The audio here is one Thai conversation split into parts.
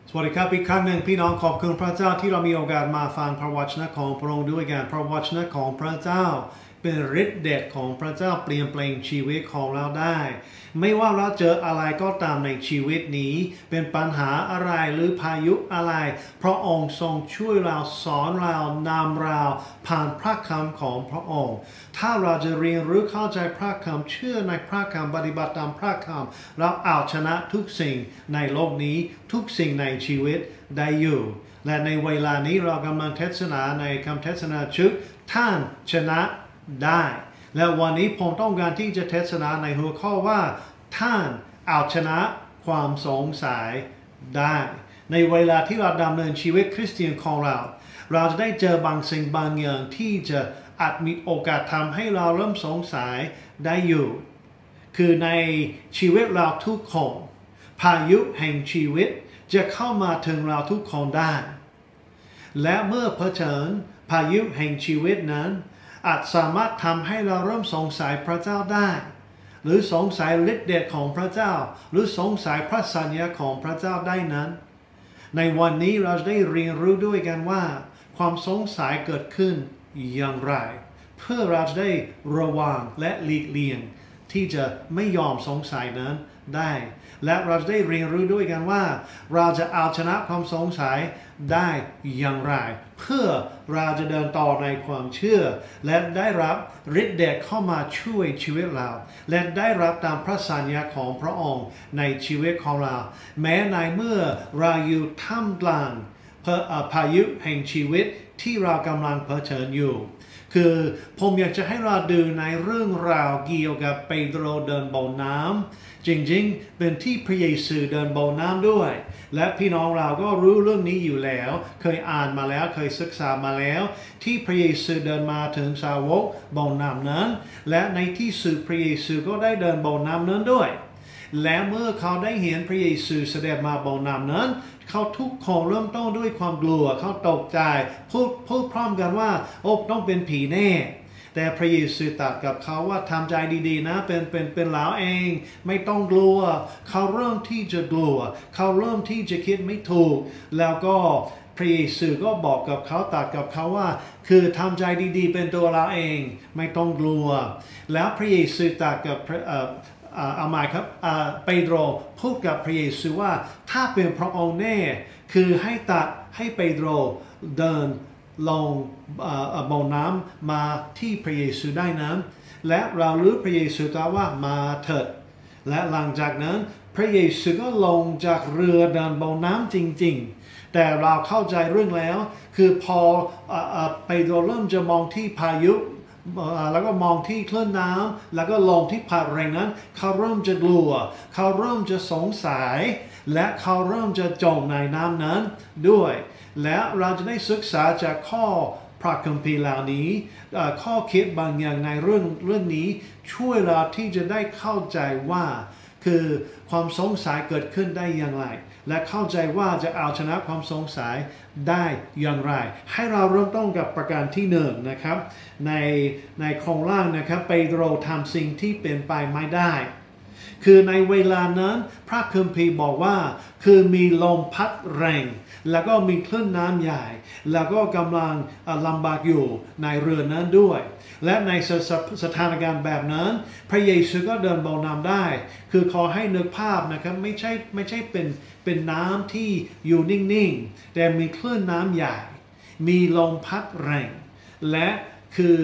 สวัสดีครับอีกครั้งหนึ่งพี่น้องขอบคุณพระเจ้าที่เรามีโอกาสมาฟังพระวจนะของพระองค์ด้วยกันพระวจนะของพระเจ้าเป็นฤทธิ์เดชของพระเจ้าเปลี่ยนแปลงชีวิตของเราได้ไม่ว่าเราเจออะไรก็ตามในชีวิตนี้เป็นปัญหาอะไรหรือพายุอะไรพระองค์ทรงช่วยเราสอนเรานำเราผ่านพระคำของพระองค์ถ้าเราจะเรียนรู้เข้าใจพระคำเชื่อในพระคำปฏิบัติตามพระคำเราเอาชนะทุกสิ่งในโลกนี้ทุกสิ่งในชีวิตได้อยู่และในเวลานี้เรากำลังเทศนาในคำเทศนาชุดท่านชนะได้และวันนี้ผมต้องการที่จะเทศนาในหัวข้อว่าท่านเอาชนะความสงสัยได้ในเวลาที่เราดำเนินชีวิตคริสเตียนของเราจะได้เจอบางสิ่งบางอย่างที่จะอาจมีโอกาสทำให้เราเริ่มสงสัยได้อยู่คือในชีวิตเราทุกคนพายุแห่งชีวิตจะเข้ามาถึงเราทุกคนได้และเมื่อเผชิญพายุแห่งชีวิตนั้นอาจสามารถทำให้เราเริ่มสงสัยพระเจ้าได้หรือสงสัยฤทธิ์เดชของพระเจ้าหรือสงสัยพระสัญญาของพระเจ้าได้นั้นในวันนี้เราจะได้เรียนรู้ด้วยกันว่าความสงสัยเกิดขึ้นอย่างไรเพื่อเราจะได้ระวังและหลีกเลี่ยงที่จะไม่ยอมสงสัยนั้นได้และเราจะได้เรียนรู้ด้วยกันว่าเราจะเอาชนะความสงสัยได้อย่างไรเพื่อเราจะเดินต่อในความเชื่อและได้รับฤทธิ์เดชเข้ามาช่วยชีวิตเราและได้รับตามพระสัญญาของพระองค์ในชีวิตของเราแม้ในเมื่อเราอยู่ท่ามกลางพายุแห่งชีวิตที่เรากำลังเผชิญอยู่คือผมอยากจะให้เราดูในเรื่องราวเกี่ยวกับเปโตรเดินบนน้ำจริงๆเป็นที่พระเยซูเดินบนน้ำด้วยและพี่น้องเราก็รู้เรื่องนี้อยู่แล้วเคยอ่านมาแล้วเคยศึกษามาแล้วที่พระเยซูเดินมาถึงสาวกบนน้ำนั้นและในที่สุดพระเยซูก็ได้เดินบนน้ำนั้นด้วยและเมื่อเขาได้เห็นพระเยซูเสด็จมาบนน้ำนั้นเขาทุกคนเริ่มต้นด้วยความกลัวเขาตกใจพูดพร้อมกันว่าโอ้ต้องเป็นผีแน่แต่พระเยซูตรัสกับเขาว่าทำใจดีๆนะเป็นเราเองไม่ต้องกลัวเขาเริ่มที่จะกลัวเขาเริ่มที่จะคิดไม่ถูกแล้วก็พระเยซูก็บอกกับเขาตรัสกับเขาว่าคือทำใจดีๆเป็นตัวเราเองไม่ต้องกลัวแล้วพระเยซูตรัสกับเอาใหม่ครับเปโตรพูดกับพระเยซูว่าถ้าเป็นพระองค์แน่คือให้เปโตรเดินลงบนน้ำมาที่พระเยซูได้นั้นและเรารู้พระเยซูตรัสว่ามาเถิดและหลังจากนั้นพระเยซูก็ลงจากเรือเดินบนน้ำจริงๆแต่เราเข้าใจเรื่องแล้วคือพอเปโตรเริ่มจะมองที่พายุแล้วก็มองที่คลื่นน้ำแล้วก็ลงที่พัดแรงนั้นเขาเริ่มจะกลัวเขาเริ่มจะสงสัยและเขาเริ่มจะจมในน้ำนั้นด้วยและเราจะได้ศึกษาจากข้อพระคัมภีร์เหล่านี้ข้อคิดบางอย่างในเรื่องนี้ช่วยเราที่จะได้เข้าใจว่าคือความสงสัยเกิดขึ้นได้อย่างไรและเข้าใจว่าจะเอาชนะความสงสัยได้อย่างไรให้เราเริ่มต้นกับประการที่หนึ่งนะครับในโครงร่างนะครับเปโตรทำสิ่งที่เป็นไปไม่ได้คือในเวลานั้นพระคัมภีร์บอกว่าคือมีลมพัดแรงแล้วก็มีคลื่นน้ำใหญ่แล้วก็กำลังลำบากอยู่ในเรือนั้นด้วยและในสถานการณ์แบบนั้นพระเยซูก็เดินบนน้ำได้คือขอให้นึกภาพนะครับไม่ใช่เป็นน้ำที่อยู่นิ่งๆแต่มีคลื่นน้ำใหญ่มีลมพัดแรงและคือ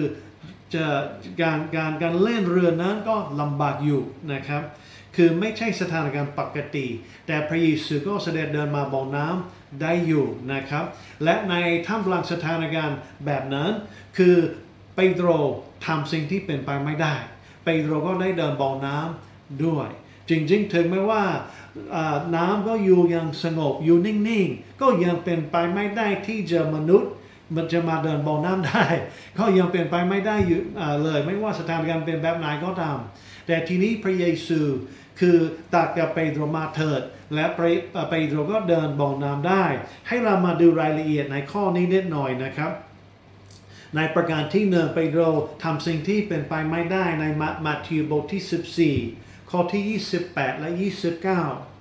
การเล่นเรือนั้นก็ลำบากอยู่นะครับคือไม่ใช่สถานการณ์ปกติแต่พระเยซูก็เสด็จเดินมาบนน้ำได้อยู่นะครับและในท่ามกลางสถานการณ์แบบนั้นคือเปโตรทำสิ่งที่เป็นไปไม่ได้เปโตรก็ได้เดินบนน้ำด้วยจริงๆถึงแม้ว่าน้ำก็อยู่อย่างสงบอยู่นิ่งๆก็ยังเป็นไปไม่ได้ที่จะมนุษย์มันจะมาเดินบนน้ำได้ก็ยังเป็นไปไม่ได้อยู่เลยไม่ว่าสถานการณ์เป็นแบบไหนก็ตามแต่ทีนี้พระเยซูคือตรัสกับเปโตรมาเถิดและเปโตรก็เดินบนน้ำได้ให้เรามาดูรายละเอียดในข้อนี้นิดหน่อยนะครับในประการที่หนึ่งเปโตรทำสิ่งที่เป็นไปไม่ได้ในมัทธิวบทที่14ข้อที่28และ29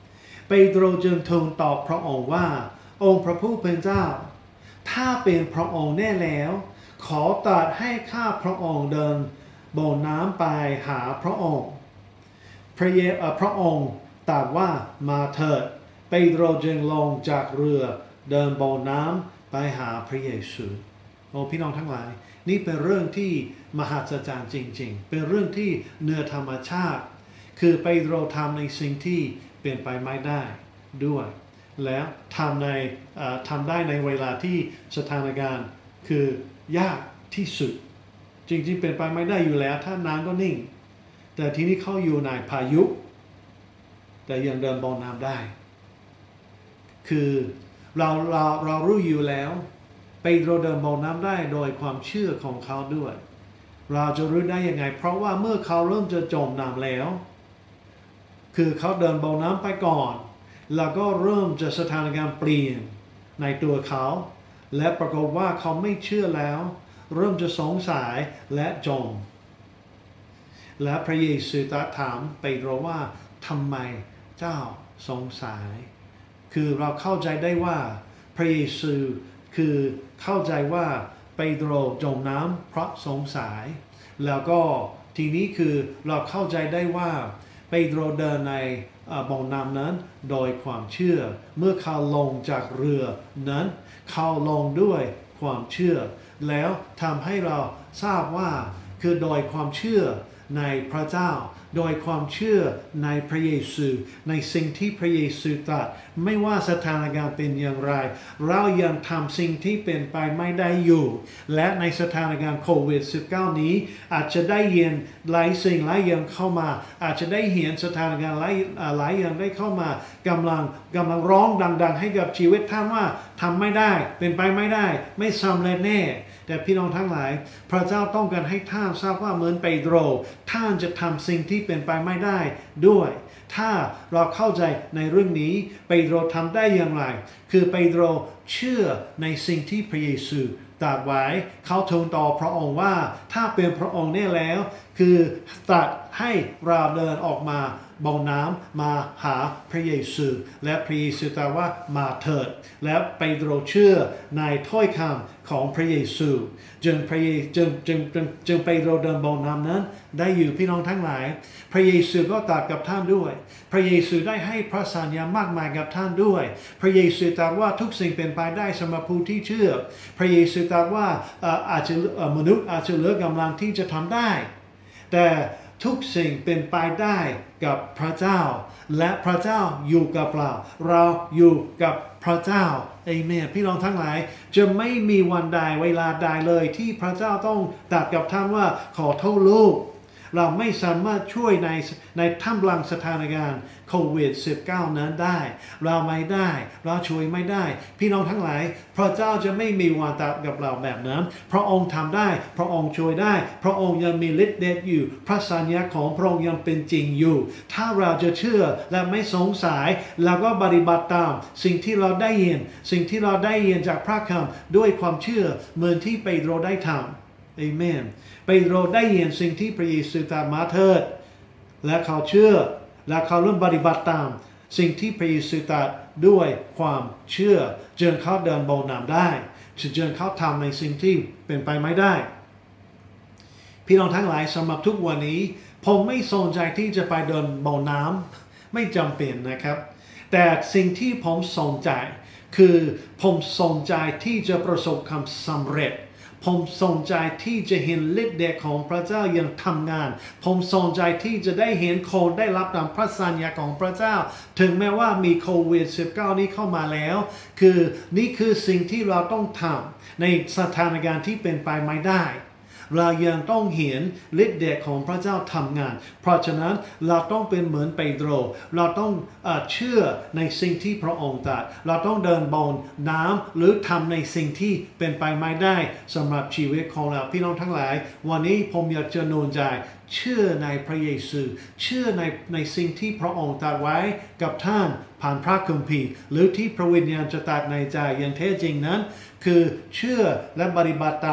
เปโตรจึงทูลตอบพระองค์ว่าองค์พระผู้เป็นเจ้าถ้าเป็นพระองค์แน่แล้วขอตรัสให้ข้าพระองค์เดินบนน้ำไปหาพระองค์พระองค์ตรัสว่ามาเถิดเปโตรจึงลงจากเรือเดินบนน้ำไปหาพระเยซูโอ้พี่น้องทั้งหลายนี่เป็นเรื่องที่มหัศจรรย์จริงๆเป็นเรื่องที่เหนือธรรมชาติคือเปโตรทำในสิ่งที่เปลี่ยนไปไม่ได้ด้วยแล้วทำได้ในเวลาที่สถานการณ์คือยากที่สุดจริงๆเป็นไปไม่ได้อยู่แล้วถ้าน้ำก็นิ่งแต่ทีนี้เขาอยู่ในพายุแต่ยังเดินบนน้ำได้คือเรารู้อยู่แล้วเปโตรเดินบนน้ำได้โดยความเชื่อของเขาด้วยเราจะรู้ได้ยังไงเพราะว่าเมื่อเขาเริ่มจะจมน้ำแล้วคือเขาเดินบนน้ำไปก่อนแล้วก็เริ่มจะสถานการณ์เปลี่ยนในตัวเขาและปรากฏว่าเขาไม่เชื่อแล้วเริ่มจะสงสัยและจมและพระเยซูตรัสถามเปโตรว่าทำไมเจ้าสงสัยคือเราเข้าใจได้ว่าพระเยซูคือเข้าใจว่าเปโตรจมน้ำเพราะสงสัยแล้วก็ทีนี้คือเราเข้าใจได้ว่าเปโตรเดินในบ่อน้ำนั้นโดยความเชื่อเมื่อเขาลงจากเรือนั้นเขาลงด้วยความเชื่อแล้วทำให้เราทราบว่าคือโดยความเชื่อในพระเจ้าโดยความเชื่อในพระเยซูในสิ่งที่พระเยซูตรัสไม่ว่าสถานการณ์เป็นอย่างไรเรายังทำสิ่งที่เป็นไปไม่ได้อยู่และในสถานการณ์โควิด -19 นี้อาจจะได้เห็นหลายสิ่งหลายอย่างเข้ามาอาจจะได้เห็นสถานการณ์หลายอย่างได้เข้ามากำลังร้องดังๆให้กับชีวิตท่านว่าทำไม่ได้เป็นไปไม่ได้ไม่สำเร็จแน่แต่พี่น้องทั้งหลายพระเจ้าต้องการให้ท่านทราบว่าเหมือนเปโตรท่านจะทำสิ่งที่เป็นไปไม่ได้ด้วยถ้าเราเข้าใจในเรื่องนี้เปโตรทำได้อย่างไรคือเปโตรเชื่อในสิ่งที่พระเยซูตรัสไว้เขาทูลต่อพระองค์ว่าถ้าเป็นพระองค์เนี่ยแล้วคือตรัสให้เราเดินออกมาบนน้ำมาหาพระเยซูและพระเยซูตรัสว่ามาเถิดและเปโตรเชื่อในถ้อยคำของพระเยซูจึงเปโตรเดินบนน้ำนั้นได้อยู่พี่น้องทั้งหลายพระเยซูก็ตรัสกับท่านด้วยพระเยซูได้ให้พระสัญญามากมายกับท่านด้วยพระเยซูตรัสว่าทุกสิ่งเป็นไปได้สำหรับผู้ที่เชื่อพระเยซูตรัสว่ามนุษย์อาจจะเหลือกำลังที่จะทำได้แต่ทุกสิ่งเป็นไปได้กับพระเจ้าและพระเจ้าอยู่กับเราอยู่กับพระเจ้าเอเมนพี่น้องทั้งหลายจะไม่มีวันใดเวลาใดเลยที่พระเจ้าต้องตรัสกับท่านว่าขอโทษลูกเราไม่สามารถช่วยในท่ามกลางสถานการณ์โควิด -19 นั้นได้เราไม่ได้เราช่วยไม่ได้พี่น้องทั้งหลายพระเจ้าจะไม่มีวันตรัสกับเราแบบนั้นพระองค์ทำได้พระองค์ช่วยได้พระองค์ยังมีฤทธิ์เดชอยู่พระสัญญาของพระองค์ยังเป็นจริงอยู่ถ้าเราจะเชื่อและไม่สงสัยแล้วก็ปฏิบัติตามสิ่งที่เราได้ยินจากพระคำด้วยความเชื่อเหมือนที่เปโตรได้ทำเอเมนเปโตรได้เห็นสิ่งที่พระเยซูตรัสมาเถิดและเขาเชื่อและเขาเริ่มปฏิบัติตามสิ่งที่พระเยซูตรัสด้วยความเชื่อจนเขาเดินบนน้ำได้จนเขาทำในสิ่งที่เป็นไปไม่ได้พี่น้องทั้งหลายสำหรับทุกวันนี้ผมไม่สนใจที่จะไปเดินบนน้ำไม่จำเป็นนะครับแต่สิ่งที่ผมสนใจคือผมสนใจที่จะประสบความสำเร็จผมสนใจที่จะเห็นฤทธิ์เดชของพระเจ้ายังทำงานผมสนใจที่จะได้เห็นคนได้รับตามพระสัญญาของพระเจ้าถึงแม้ว่ามีโควิด -19 นี้เข้ามาแล้วคือนี่คือสิ่งที่เราต้องทำในสถานการณ์ที่เป็นไปไม่ได้เรายังต้องเห็นฤทธิ์เดชของพระเจ้าทำงานเพราะฉะนั้นเราต้องเป็นเหมือนเปโตรเราต้องเชื่อในสิ่งที่พระองค์ตรัสเราต้องเดินบนน้ำหรือทำในสิ่งที่เป็นไปไม่ได้สำหรับชีวิตของเราพี่น้องทั้งหลายวันนี้ผมอยากจะหนุนใจเชื่อในพระเยซูเชื่อในสิ่งที่พระองค์ตรัสไว้กับท่านผ่านพระคัมภีร์หรือที่พระวิญญาณจะตรัสในใจอย่างแท้จริงนั้นคือเชื่อและปฏิบัติตาม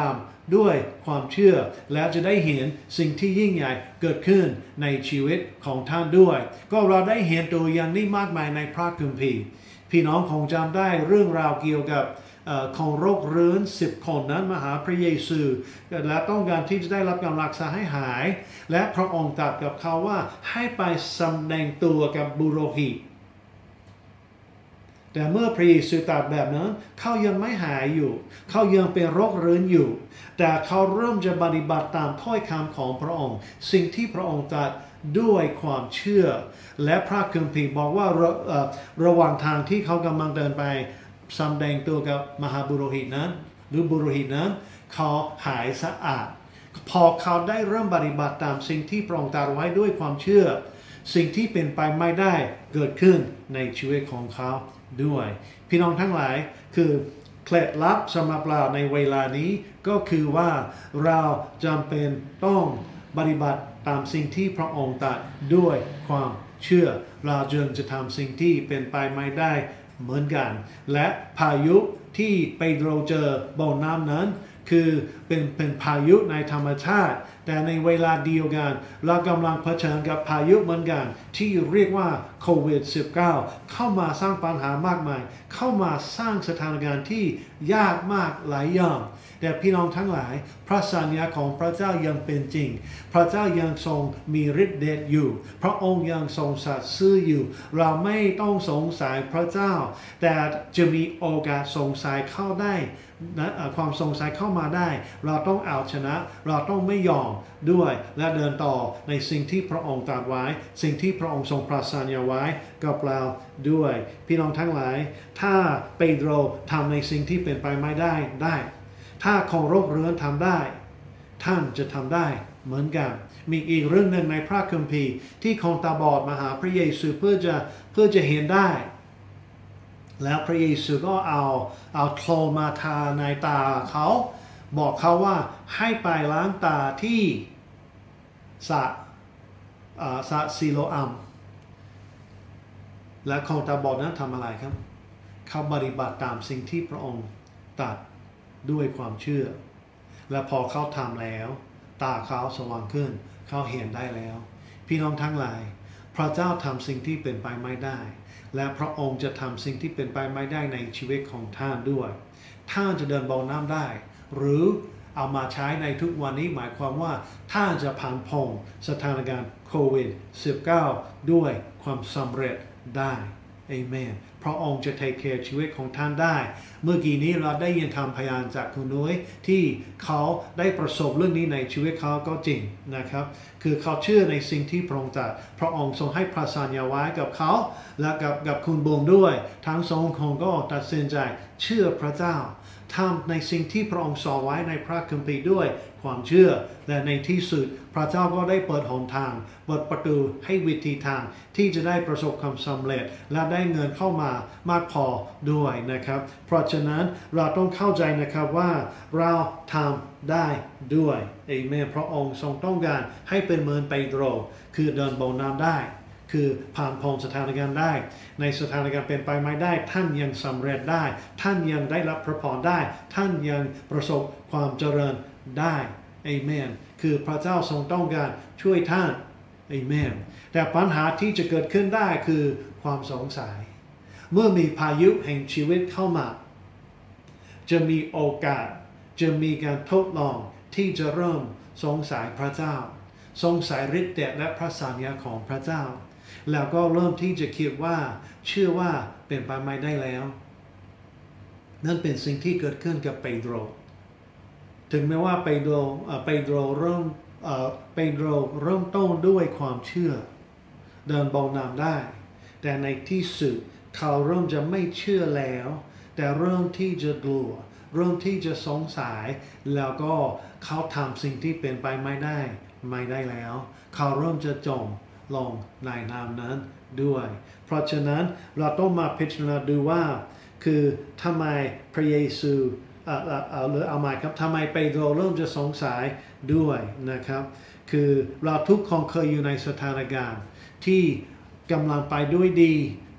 ด้วยความเชื่อและจะได้เห็นสิ่งที่ยิ่งใหญ่เกิดขึ้นในชีวิตของท่านด้วยก็เราได้เห็นตัวอย่างนี้มากมายในพระคัมภีร์พี่น้องคงจำได้เรื่องราวเกี่ยวกับของโรคเรื้อน10 คนนั้นมาหาพระเยซูและต้องการที่จะได้รับการรักษาให้หายและพระองค์ตรัสกับเขาว่าให้ไปแสดงตัวกับบุโรหิตแต่เมื่อพระเยซูตรัสแบบนั้นเขายังไม่หายอยู่เขายังเป็นโรคเรื้อนอยู่แต่เขาเริ่มจะปฏิบัติตามถ้อยคำของพระองค์สิ่งที่พระองค์ตรัสด้วยความเชื่อและพระคัมภีร์บอกว่าระหว่างทางที่เขากำลังเดินไปแสดงตัวกับมหาบุโรหิตนั้นหรือบุโรหิตนั้นเขาหายสะอาดพอเขาได้เริ่มปฏิบัติตามสิ่งที่พระองค์ตรัสไว้ด้วยความเชื่อสิ่งที่เป็นไปไม่ได้เกิดขึ้นในชีวิตของเขาด้วยพี่น้องทั้งหลายคือเคล็ดลับสำหรับเราในเวลานี้ก็คือว่าเราจำเป็นต้องปฏิบัติตามสิ่งที่พระองค์ตรัสด้วยความเชื่อเราจึงจะทำสิ่งที่เป็นไปไม่ได้เหมือนกันและพายุที่เปโตรเจอบนน้ำนั้นคือเป็นพายุในธรรมชาติแต่ในเวลาเดียวกันเรากำลังเผชิญกับพายุเหมือนกันที่เรียกว่าโควิด -19 เข้ามาสร้างปัญหามากมายเข้ามาสร้างสถานการณ์ที่ยากมากหลายอย่างแต่พี่น้องทั้งหลายพระสัญญาของพระเจ้ายังเป็นจริงพระเจ้ายังทรงมีฤทธิ์เดชอยู่พระองค์ยังทรงสัตย์ซื่ออยู่เราไม่ต้องสงสัยพระเจ้าแต่จะมีโอกาสสงสัยเข้าได้ความสงสัยเข้ามาได้เราต้องเอาชนะเราต้องไม่ยอมด้วยและเดินต่อในสิ่งที่พระองค์ตรัสไว้สิ่งที่พระองค์ทรงประทานไว้กับเราด้วยพี่น้องทั้งหลายถ้าเปโตรทำในสิ่งที่เป็นไปไม่ได้ถ้าของโรคเรื้อนทำได้ท่านจะทำได้เหมือนกันมีอีกเรื่องหนึ่งในพระคัมภีร์ที่คนตาบอดมาหาพระเยซูเพื่อจะเห็นได้แล้วพระเยซูก็เอาโคลมาทาในตาเขาบอกเขาว่าให้ไปล้างตาที่สระซิโลอัมและคนตาบอดนั้นทำอะไรครับเขาปฏิบัติตามสิ่งที่พระองค์ตรัสด้วยความเชื่อและพอเขาทำแล้วตาเขาสว่างขึ้นเขาเห็นได้แล้วพี่น้องทั้งหลายพระเจ้าทำสิ่งที่เป็นไปไม่ได้และพระองค์จะทำสิ่งที่เป็นไปไม่ได้ในชีวิตของท่านด้วยท่านจะเดินบนน้ำได้หรือเอามาใช้ในทุกวันนี้หมายความว่าท่านจะผ่านพ้นสถานการณ์โควิด -19 ด้วยความสำเร็จได้เอเมนพระองค์จะเทคแคร์ชีวิตของท่านได้เมื่อกี้นี้เราได้ยินคำพยานจากคุณนุ้ยที่เขาได้ประสบเรื่องนี้ในชีวิตเขาก็จริงนะครับคือเขาเชื่อในสิ่งที่พระองค์ตรัสพระองค์ทรงให้ประสานยาไว้กับเขาและกับคุณบงด้วยทั้งสองคนก็ตัดสินใจเชื่อพระเจ้าทำในสิ่งที่พระองค์สอนไว้ในพระคัมภีร์ด้วยความเชื่อและในที่สุดพระเจ้าก็ได้เปิดหนทางเปิดประตูให้วิธีทางที่จะได้ประสบความสำเร็จและได้เงินเข้ามามากพอด้วยนะครับเพราะฉะนั้นเราต้องเข้าใจนะครับว่าเราทำได้ด้วยเอเมนพระองค์ทรงต้องการให้เป็นเหมือนเปโตรคือเดินบนน้ำได้คือผ่านพ้นสถานการณ์ได้ในสถานการณ์เป็นไปไม่ได้ท่านยังสำเร็จได้ท่านยังได้รับพระพรได้ท่านยังประสบความเจริญได้เอเมนคือพระเจ้าทรงต้องการช่วยท่านเอเมนแต่ปัญหาที่จะเกิดขึ้นได้คือความสงสัยเมื่อมีพายุแห่งชีวิตเข้ามาจะมีโอกาสจะมีการทดลองที่จะเริ่มสงสัยพระเจ้าสงสัยฤทธิ์เดชและพระสัญญาของพระเจ้าแล้วก็เริ่มที่จะคิดว่าเชื่อว่าเป็นไปไม่ได้แล้วนั่นเป็นสิ่งที่เกิดขึ้นกับเปโตรถึงแม้ว่าเปโตรเริ่มต้นด้วยความเชื่อเดินบนน้ำได้แต่ในที่สุดเขาเริ่มจะไม่เชื่อแล้วแต่เริ่มที่จะกลัวเริ่มที่จะสงสัยแล้วก็เขาทำสิ่งที่เป็นไปไม่ได้แล้วเขาเริ่มจะจมลงในน้ำนั้นด้วยเพราะฉะนั้นเราต้องมาพิจารณาดูว่าคือทำไมพระเยซูหรือเอาใหม่ครับทำไมเปโตรเริ่มจะสงสัยด้วยนะครับคือเราทุกคนเคยอยู่ในสถานการณ์ที่กำลังไปด้วยดี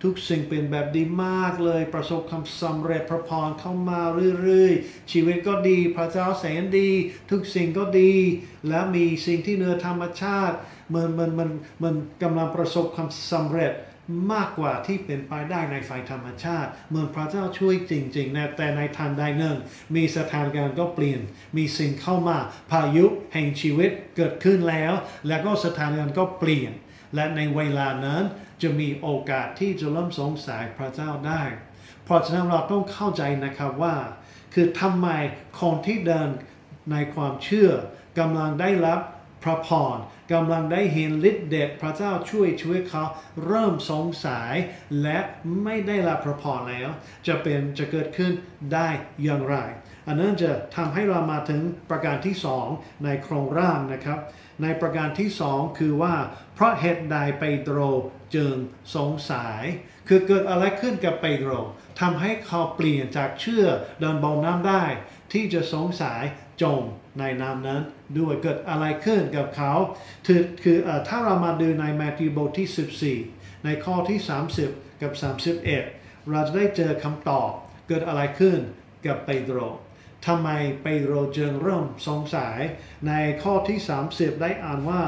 ทุกสิ่งเป็นแบบดีมากเลยประสบความสำเร็จพระพรเข้ามาเรื่อยๆชีวิตก็ดีพระเจ้าแสนดีทุกสิ่งก็ดีและมีสิ่งที่เหนือธรรมชาติมันกำลังประสบความสำเร็จมากกว่าที่เป็นไปได้ในฝ่ายธรรมชาติเหมือนพระเจ้าช่วยจริงๆนะแต่ในทันใดหนึ่งมีสถานการณ์ก็เปลี่ยนมีสิ่งเข้ามาพายุแห่งชีวิตเกิดขึ้นแล้วก็สถานการณ์ก็เปลี่ยนและในเวลานั้นจะมีโอกาสที่จะเริ่มสงสัยพระเจ้าได้เพราะฉะนั้นเราต้องเข้าใจนะครับว่าคือทำไมคนที่เดินในความเชื่อกำลังได้รับพระพรกำลังได้เห็นฤทธิ์เดชพระเจ้าช่วยชีวิตเขาเริ่มสงสัยและไม่ได้รับพระพรแล้วจะเกิดขึ้นได้อย่างไรอันนั้นจะทำให้เรามาถึงประการที่2ในโครงร่างนะครับในประการที่2คือว่าเพราะเหตุใดเปโตรจึงสงสัยคือเกิดอะไรขึ้นกับเปโตรทำให้เขาเปลี่ยนจากเชื่อเดินบนน้ำได้ที่จะสงสัยจมในน้ำนั้นด้วยเกิดอะไรขึ้นกับเขาคือถ้าเรามาดูในมัทธิวบทที่14ในข้อที่30กับ31เราจะได้เจอคำตอบเกิดอะไรขึ้นกับเปโตรทำไมเปโตรจึงเริ่มสงสัยในข้อที่30ได้อ่านว่า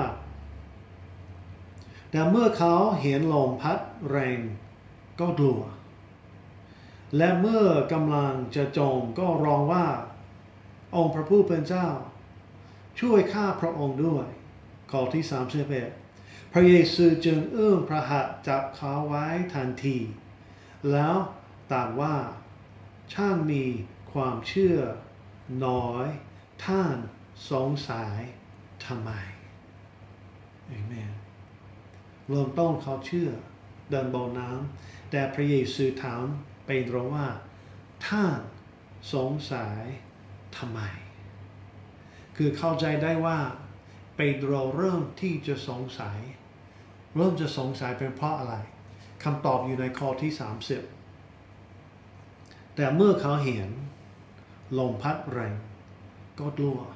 แต่เมื่อเขาเห็นลมพัดแรงก็กลัวและเมื่อกำลังจะจมก็ร้องว่าองค์พระผู้เป็นเจ้าช่วยข้าพระองค์ด้วยข้อที่31พระเยซูจึงเอื้อมพระหัตถ์จับเขาไว้ทันทีแล้วตรัสว่าช่างมีความเชื่อน้อยท่านสงสัยทำไมเอเมนเริ่มต้นเขาเชื่อเดินบนน้ำแต่พระเยซูถามเปโตรว่าท่านสงสัยทำไมคือเข้าใจได้ว่าเปโตรเริ่มที่จะสงสัยเป็นเพราะอะไรคำตอบอยู่ในข้อที่30แต่เมื่อเขาเห็นลมพัดแรงก็กลัว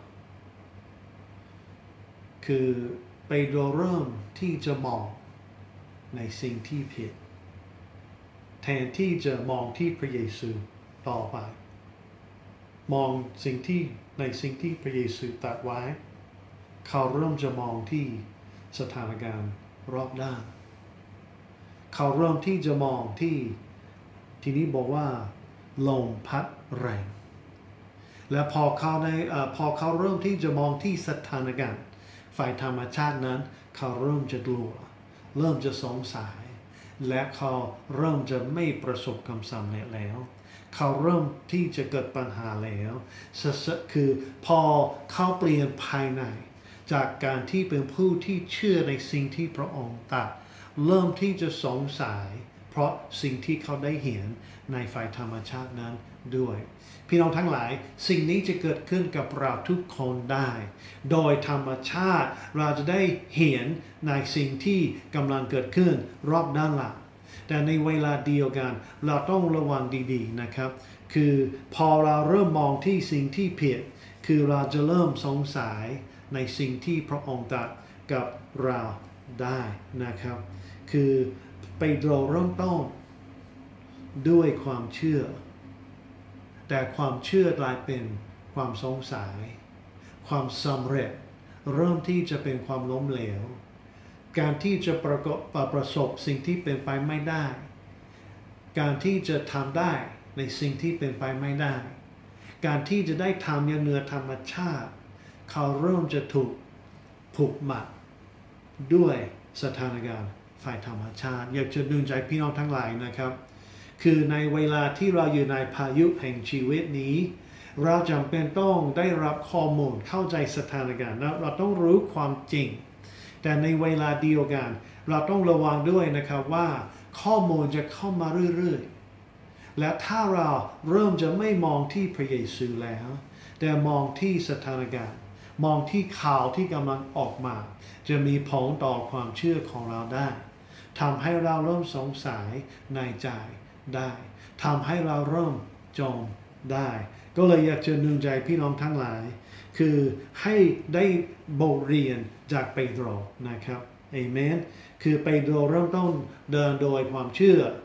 คือเปโตรเริ่มที่จะมองในสิ่งที่ผิดแทนที่จะมองที่พระเยซูต่อไปมองในสิ่งที่พระเยซูตรัสไว้เขาเริ่มจะมองที่สถานการณ์รอบด้านเขาเริ่มที่จะมองที่นี้บอกว่าลมพัดแรงและพอเขาเริ่มที่จะมองที่สถานการณ์ฝ่ายธรรมชาตินั้นเขาเริ่มจะกลัวเริ่มจะสงสัยและเขาเริ่มจะไม่ประสบความสำเร็จแล้วเขาเริ่มที่จะเกิดปัญหาแล้วคือพอเขาเปลี่ยนภายในจากการที่เป็นผู้ที่เชื่อในสิ่งที่พระองค์ตรัสเริ่มที่จะสงสัยเพราะสิ่งที่เขาได้เห็นในฝ่ายธรรมชาตินั้นด้วยพี่น้องทั้งหลายสิ่งนี้จะเกิดขึ้นกับเราทุกคนได้โดยธรรมชาติเราจะได้เห็นในสิ่งที่กำลังเกิดขึ้นรอบด้านหลังแต่ในเวลาเดียวกันเราต้องระวังดีๆนะครับคือพอเราเริ่มมองที่สิ่งที่ผิดคือเราจะเริ่มสงสัยในสิ่งที่พระองค์ตรัสกับเราได้นะครับคือเปโตรเริ่มต้นด้วยความเชื่อแต่ความเชื่อกลายเป็นความสงสัยความสำเร็จเริ่มที่จะเป็นความล้มเหลวการที่จะประสบสิ่งที่เป็นไปไม่ได้การที่จะทำได้ในสิ่งที่เป็นไปไม่ได้การที่จะได้ทำเหนือธรรมชาติเขาเริ่มจะถูกผูกมัดด้วยสถานการณ์ฝ่ายธรรมชาติอยากจะดึงใจพี่น้องทั้งหลายนะครับคือในเวลาที่เราอยู่ในพายุแห่งชีวิตนี้เราจำเป็นต้องได้รับข้อมูลเข้าใจสถานการณ์เราต้องรู้ความจริงแต่ในเวลาเดียวกันเราต้องระวังด้วยนะครับว่าข้อมูลจะเข้ามาเรื่อยๆและถ้าเราเริ่มจะไม่มองที่พระเยซูแล้วแต่มองที่สถานการณ์มองที่ข่าวที่กำลังออกมาจะมีผลต่อความเชื่อของเราได้ทำให้เราเริ่มสงสัยในใจได้ทำให้เราเริ่มจมได้ก็เลยอยากจะนึงใจพี่น้องทั้งหลายคือให้ได้บทเรียนจากเปโตรนะครับเอเมนคือเปโตรเริ่มต้นเดินโดยความเชื่อ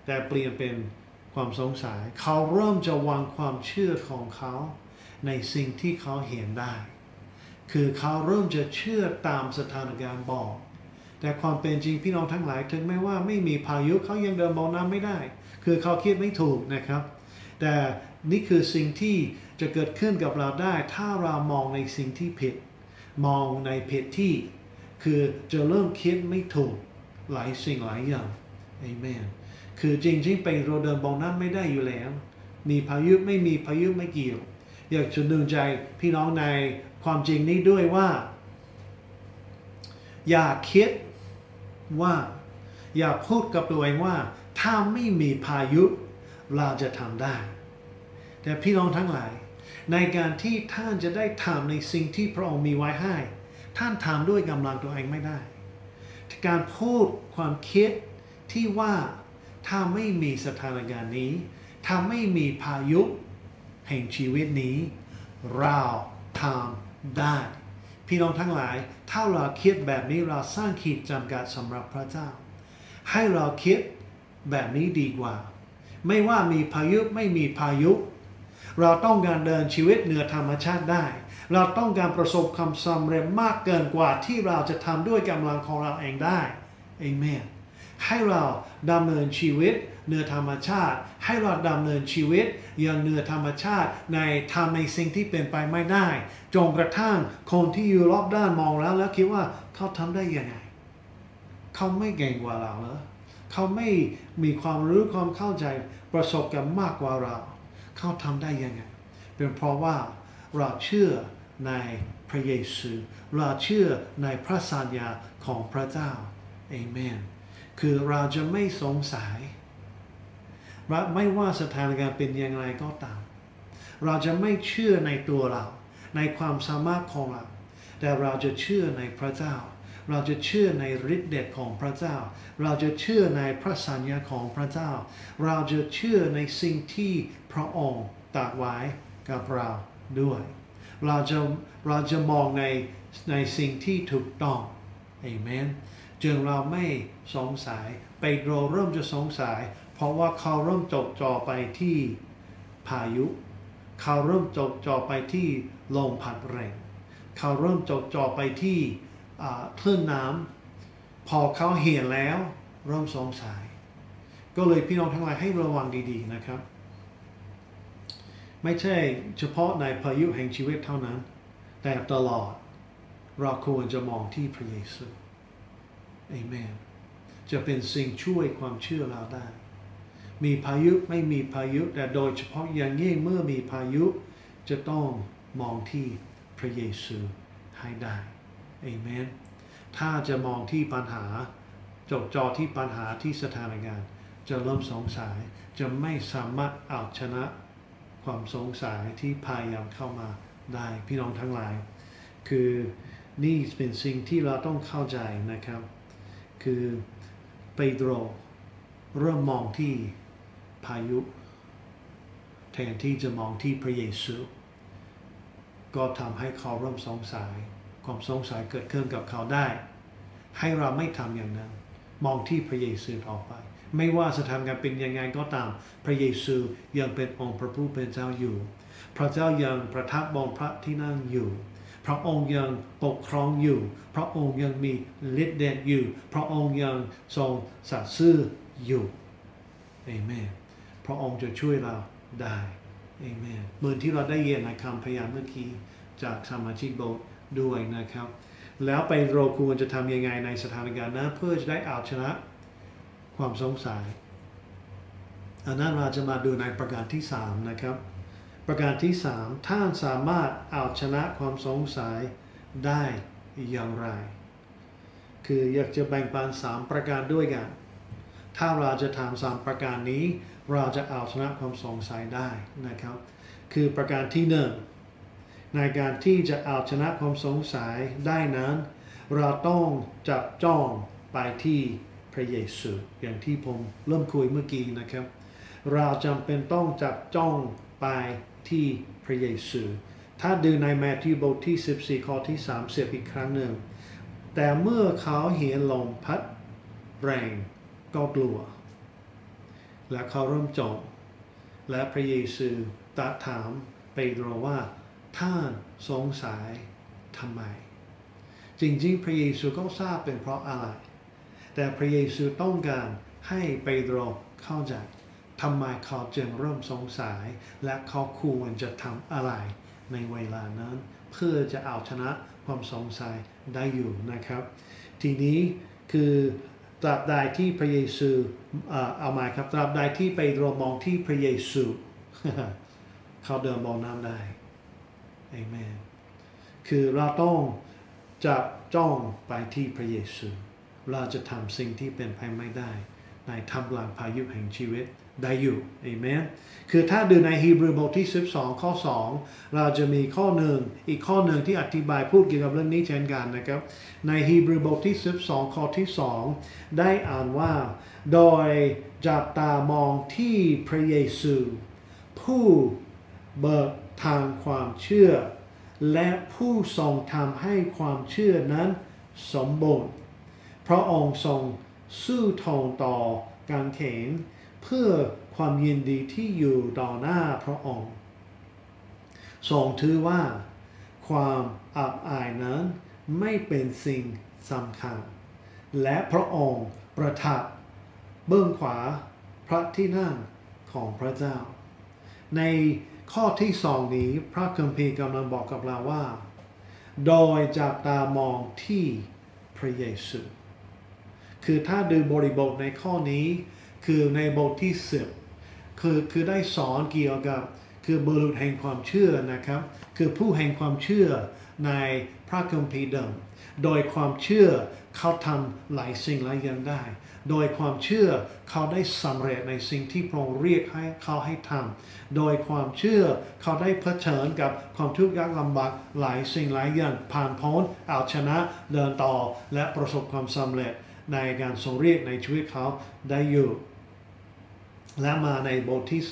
แต่เปลี่ยนเป็นความสงสัยเขาเริ่มจะวางความเชื่อของเขาในสิ่งที่เขาเห็นได้คือเขาเริ่มจะเชื่อตามสถานการณ์บอกแต่ความเป็นจริงพี่น้องทั้งหลายถึงแม้ว่าไม่มีพายุเขายังเดินบนน้ำไม่ได้คือเขาคิดไม่ถูกนะครับแต่นี่คือสิ่งที่จะเกิดขึ้นกับเราได้ถ้าเรามองในสิ่งที่ผิดมองในผิดที่คือจะเริ่มคิดไม่ถูกหลายสิ่งหลายอย่างเอเมนคือจริงๆไปเราเดินบนน้ำไม่ได้อยู่แล้วมีพายุไม่มีพายุไม่เกี่ยวอยากจะดึงใจพี่น้องในความจริงนี้ด้วยว่าอย่าคิดว่าอย่าพูดกับตัวเองว่าถ้าไม่มีพายุเราจะทำได้แต่พี่น้องทั้งหลายในการที่ท่านจะได้ทำในสิ่งที่พระองค์มีไว้ให้ท่านทำด้วยกำลังตัวเองไม่ได้การพูดความคิดที่ว่าถ้าไม่มีสถานการณ์นี้ถ้าไม่มีพายุแห่งชีวิตนี้เราทำได้พี่น้องทั้งหลายถ้าเราคิดแบบนี้เราสร้างขีดจำกัดสำหรับพระเจ้าให้เราคิดแบบนี้ดีกว่าไม่ว่ามีพายุไม่มีพายุเราต้องการเดินชีวิตเหนือธรรมชาติได้เราต้องการประสบความสำเร็จมากเกินกว่าที่เราจะทำด้วยกำลังของเราเองได้เอเมนให้เราดำเนินชีวิตเหนือธรรมชาติให้เราดำเนินชีวิตอย่างเหนือธรรมชาติทำในสิ่งที่เป็นไปไม่ได้จนกระทั่งคนที่อยู่รอบด้านมองแล้วคิดว่าเขาทำได้ยังไงเขาไม่เก่งกว่าเราเหรอเขาไม่มีความรู้ความเข้าใจประสบการณ์มากกว่าเราเขาทำได้ยังไงเป็นเพราะว่าเราเชื่อในพระเยซูเราเชื่อในพระสัญญาของพระเจ้าเอเมนคือเราจะไม่สงสัยไม่ว่าสถานการณ์เป็นอย่างไรก็ตามเราจะไม่เชื่อในตัวเราในความสามารถของเราแต่เราจะเชื่อในพระเจ้าเราจะเชื่อในฤทธิ์เดชของพระเจ้าเราจะเชื่อในพระสัญญาของพระเจ้าเราจะเชื่อในสิ่งที่พระองค์ตรัสไว้กับเราด้วยเราจะมองในสิ่งที่ถูกต้องเอเมนจึงเราไม่สงสัยเปโตรเริ่มจะสงสัยเพราะว่าเขาเริ่มจดจ่อไปที่พายุเขาเริ่มจดจ่อไปที่ลมพัดแรงเขาเริ่มจดจ่อไปที่คลื่นน้ำพอเขาเห็นแล้วเริ่มสงสัยก็เลยพี่น้องทั้งหลายให้ระวังดีๆนะครับไม่ใช่เฉพาะในพายุแห่งชีวิตเท่านั้นแต่ตลอดเราควรจะมองที่พระเยซูเอเมนจะเป็นสิ่งช่วยความเชื่อเราได้มีพายุไม่มีพายุแต่โดยเฉพาะอย่างยิ่งเมื่อมีพายุจะต้องมองที่พระเยซูให้ได้เอเมนถ้าจะมองที่ปัญหาจดจ่อที่ปัญหาที่สถานการณ์จะเริ่มสงสัยจะไม่สามารถเอาชนะความสงสัยที่พยายามเข้ามาได้พี่น้องทั้งหลายคือนี่เป็นสิ่งที่เราต้องเข้าใจนะครับคือเปโตรเริ่มมองที่พายุแทนที่จะมองที่พระเยซูก็ทำให้เขาเริ่มสงสัยความสงสัยเกิดขึ้นกับเขาได้ให้เราไม่ทำอย่างนั้นมองที่พระเยซูต่อไปไม่ว่าสถานการณ์เป็นยังไงก็ตามพระเยซูยังเป็นองค์พระผู้เป็นเจ้าอยู่พระเจ้ายังประทับบนพระที่นั่งอยู่พระองค์ยังปกครองอยู่พระองค์ยังมีฤทธิ์เดชอยู่พระองค์ยังทรงสัตย์ซื่ออยู่เอเมนพระองค์จะช่วยเราได้เอเมนเหมือนที่เราได้ยินในคำพยานเมื่อกี้จากสมาชิกโบสถ์ด้วยนะครับแล้วไปโรควรจะทำยังไงในสถานการณ์นั้นเพื่อจะได้เอาชนะความสงสัยอันนั้นเราจะมาดูในประการที่3นะครับประการที่3ท่านสามารถเอาชนะความสงสัยได้อย่างไรคืออยากจะแบ่งปัน3ประการด้วยกันถ้าเราจะทำ3ประการนี้เราจะเอาชนะความสงสัยได้นะครับคือประการที่1ในการที่จะเอาชนะความสงสัยได้นั้นเราต้องจับจ้องไปที่พระเยซูอย่างที่ผมเริ่มคุยเมื่อกี้นะครับเราจำเป็นต้องจับจ้องไปที่พระเยซูถ้าดูในมัทธิวบทที่14ข้อที่30อีกครั้งหนึ่งแต่เมื่อเขาเห็นลมพัดแรงก็กลัวและเขาเริ่มจมและพระเยซูตรัสถามเปโตรว่าท่านสงสัยทำไมจริงๆพระเยซูก็ทราบเป็นเพราะอะไรแต่พระเยซูต้องการให้เปโตรเข้าใจทำไมเขาจึงเริ่มสงสัยและเขาควรจะทำอะไรในเวลานั้นเพื่อจะเอาชนะความสงสัยได้อยู่นะครับทีนี้คือตราบใดที่พระเยซูเอามาครับตราบใดที่เปโตรมองที่พระเยซู เขาเดินบนน้ำได้เอเมนคือเราต้องจับจ้องไปที่พระเยซูเราจะทำสิ่งที่เป็นไปไม่ได้ในท่ามกลางพายุแห่งชีวิตได้อยู่เอเมนคือถ้าดูในฮีบรูบทที่12ข้อ2เราจะมีข้อหนึ่งอีกข้อหนึ่งที่อธิบายพูดเกี่ยวกับเรื่องนี้เช่นกันนะครับในฮีบรูบทที่12ข้อที่2ได้อ่านว่าโดยจับตามองที่พระเยซูผู้เบิกทางความเชื่อและผู้ทรงทำให้ความเชื่อนั้นสมบูรณ์พระองค์ทรงสู้ทนต่อการเขนเพื่อความยินดีที่อยู่ต่อหน้าพระองค์ทรงถือว่าความอับอายนั้นไม่เป็นสิ่งสำคัญและพระองค์ประทับเบื้องขวาพระที่นั่งของพระเจ้าในข้อที่2นี้พระคัมภีร์กำลังบอกกับเราว่าโดยจับตามองที่พระเยซูคือถ้าดูบริบทในข้อนี้คือในบทที่10คือได้สอนเกี่ยวกับคือบุรุษแห่งความเชื่อนะครับคือผู้แห่งความเชื่อในพระคัมภีร์เดิมโดยความเชื่อเขาทำหลายสิ่งหลายอย่างได้โดยความเชื่อเขาได้สำเร็จในสิ่งที่พระองค์เรียกให้เขาให้ทำโดยความเชื่อเขาได้เผชิญกับความทุกข์ยากลำบากหลายสิ่งหลายอย่างผ่านพ้นเอาชนะเดินต่อและประสบความสำเร็จในการทรงเรียกในชีวิตเขาได้อยู่และมาในบทที่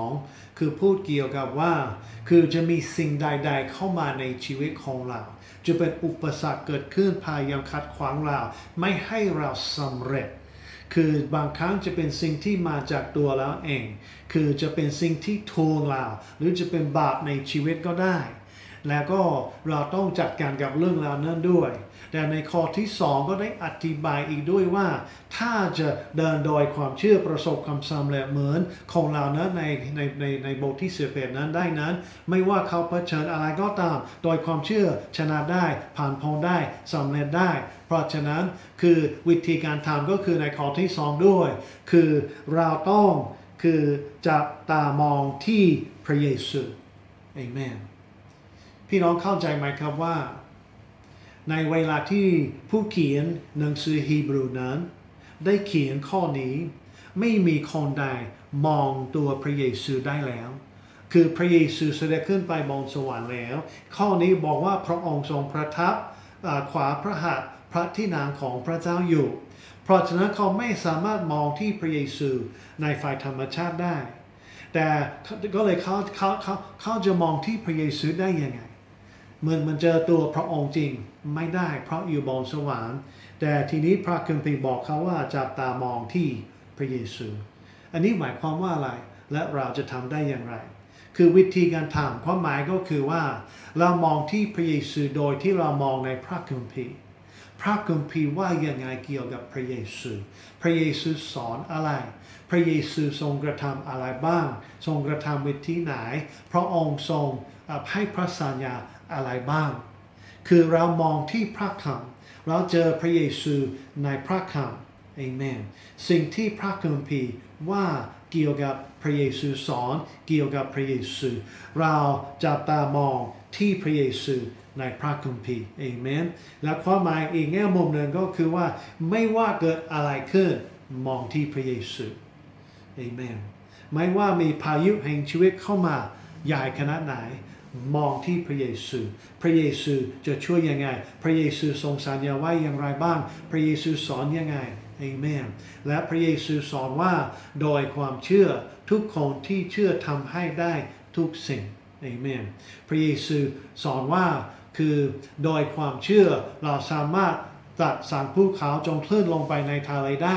12คือพูดเกี่ยวกับว่าคือจะมีสิ่งใดๆเข้ามาในชีวิตของเราจะเป็นอุปสรรคเกิดขึ้นพยายามขัดขวางเราไม่ให้เราสำเร็จคือบางครั้งจะเป็นสิ่งที่มาจากตัวเราเองคือจะเป็นสิ่งที่ทวงเราหรือจะเป็นบาปในชีวิตก็ได้แล้วก็เราต้องจัดการกับเรื่องราวนั้นด้วยแต่ในข้อที่2ก็ได้อธิบายอีกด้วยว่าถ้าจะเดินโดยความเชื่อประสบความสำเร็จเหมือนของเรานั้นในบทที่11นั้นได้นั้นไม่ว่าเขาเผชิญอะไรก็ตามโดยความเชื่อชนะได้ผ่านพ้นได้สำเร็จได้เพราะฉะนั้นคือวิธีการทำก็คือในข้อที่2ด้วยคือเราต้องคือจับตามองที่พระเยซูเอเมนพี่น้องเข้าใจไหมครับว่าในเวลาที่ผู้เขียนหนังสือฮีบรูนั้นได้เขียนข้อนี้ไม่มีคนใดมองตัวพระเยซูได้แล้วคือพระเยซูเสด็จขึ้นไปบนสวรรค์แล้วข้อนี้บอกว่าพระองค์ทรงประทับขวาพระหัตถ์พระที่นั่งของพระเจ้าอยู่เพราะฉะนั้นเขาไม่สามารถมองที่พระเยซูในฝ่ายธรรมชาติได้แต่ก็เลยเขาจะมองที่พระเยซูได้ยังไงมันเจอตัวพระองค์จริงไม่ได้เพราะอยู่บนสวรรค์แต่ทีนี้พระคัมภีร์บอกเขาว่าจับตามองที่พระเยซูอันนี้หมายความว่าอะไรและเราจะทำได้อย่างไรคือวิธีการทำความหมายก็คือว่าเรามองที่พระเยซูโดยที่เรามองในพระคัมภีร์พระคัมภีร์ว่ายังไงเกี่ยวกับพระเยซูพระเยซูสอนอะไรพระเยซูทรงกระทำอะไรบ้างทรงกระทำวิธีไหนพระองค์ทรงให้พระสัญญาอะไรบ้างคือเรามองที่พระคำเราเจอพระเยซูในพระคำเอเมนสิ่งที่พระคัมภีร์ว่าเกี่ยวกับพระเยซูสอนเกี่ยวกับพระเยซูเราจับตามองที่พระเยซูในพระคัมภีร์เอเมนและความหมายอีกแง่มุมหนึ่งก็คือว่าไม่ว่าเกิดอะไรขึ้นมองที่พระเยซูเอเมนไม่ว่ามีพายุแห่งชีวิตเข้ามาใหญ่ขนาดไหนมองที่พระเยซูพระเยซูจะช่วยยังไงพระเยซูทรงสัญญาไว้อย่างไรบ้างพระเยซูสอนยังไงเอเมนและพระเยซูสอนว่าโดยความเชื่อทุกคนที่เชื่อทำให้ได้ทุกสิ่งเอเมนพระเยซูสอนว่าคือโดยความเชื่อเราสามารถตัดสั่งภูเขาจงเคลื่อนลงไปในทะเลได้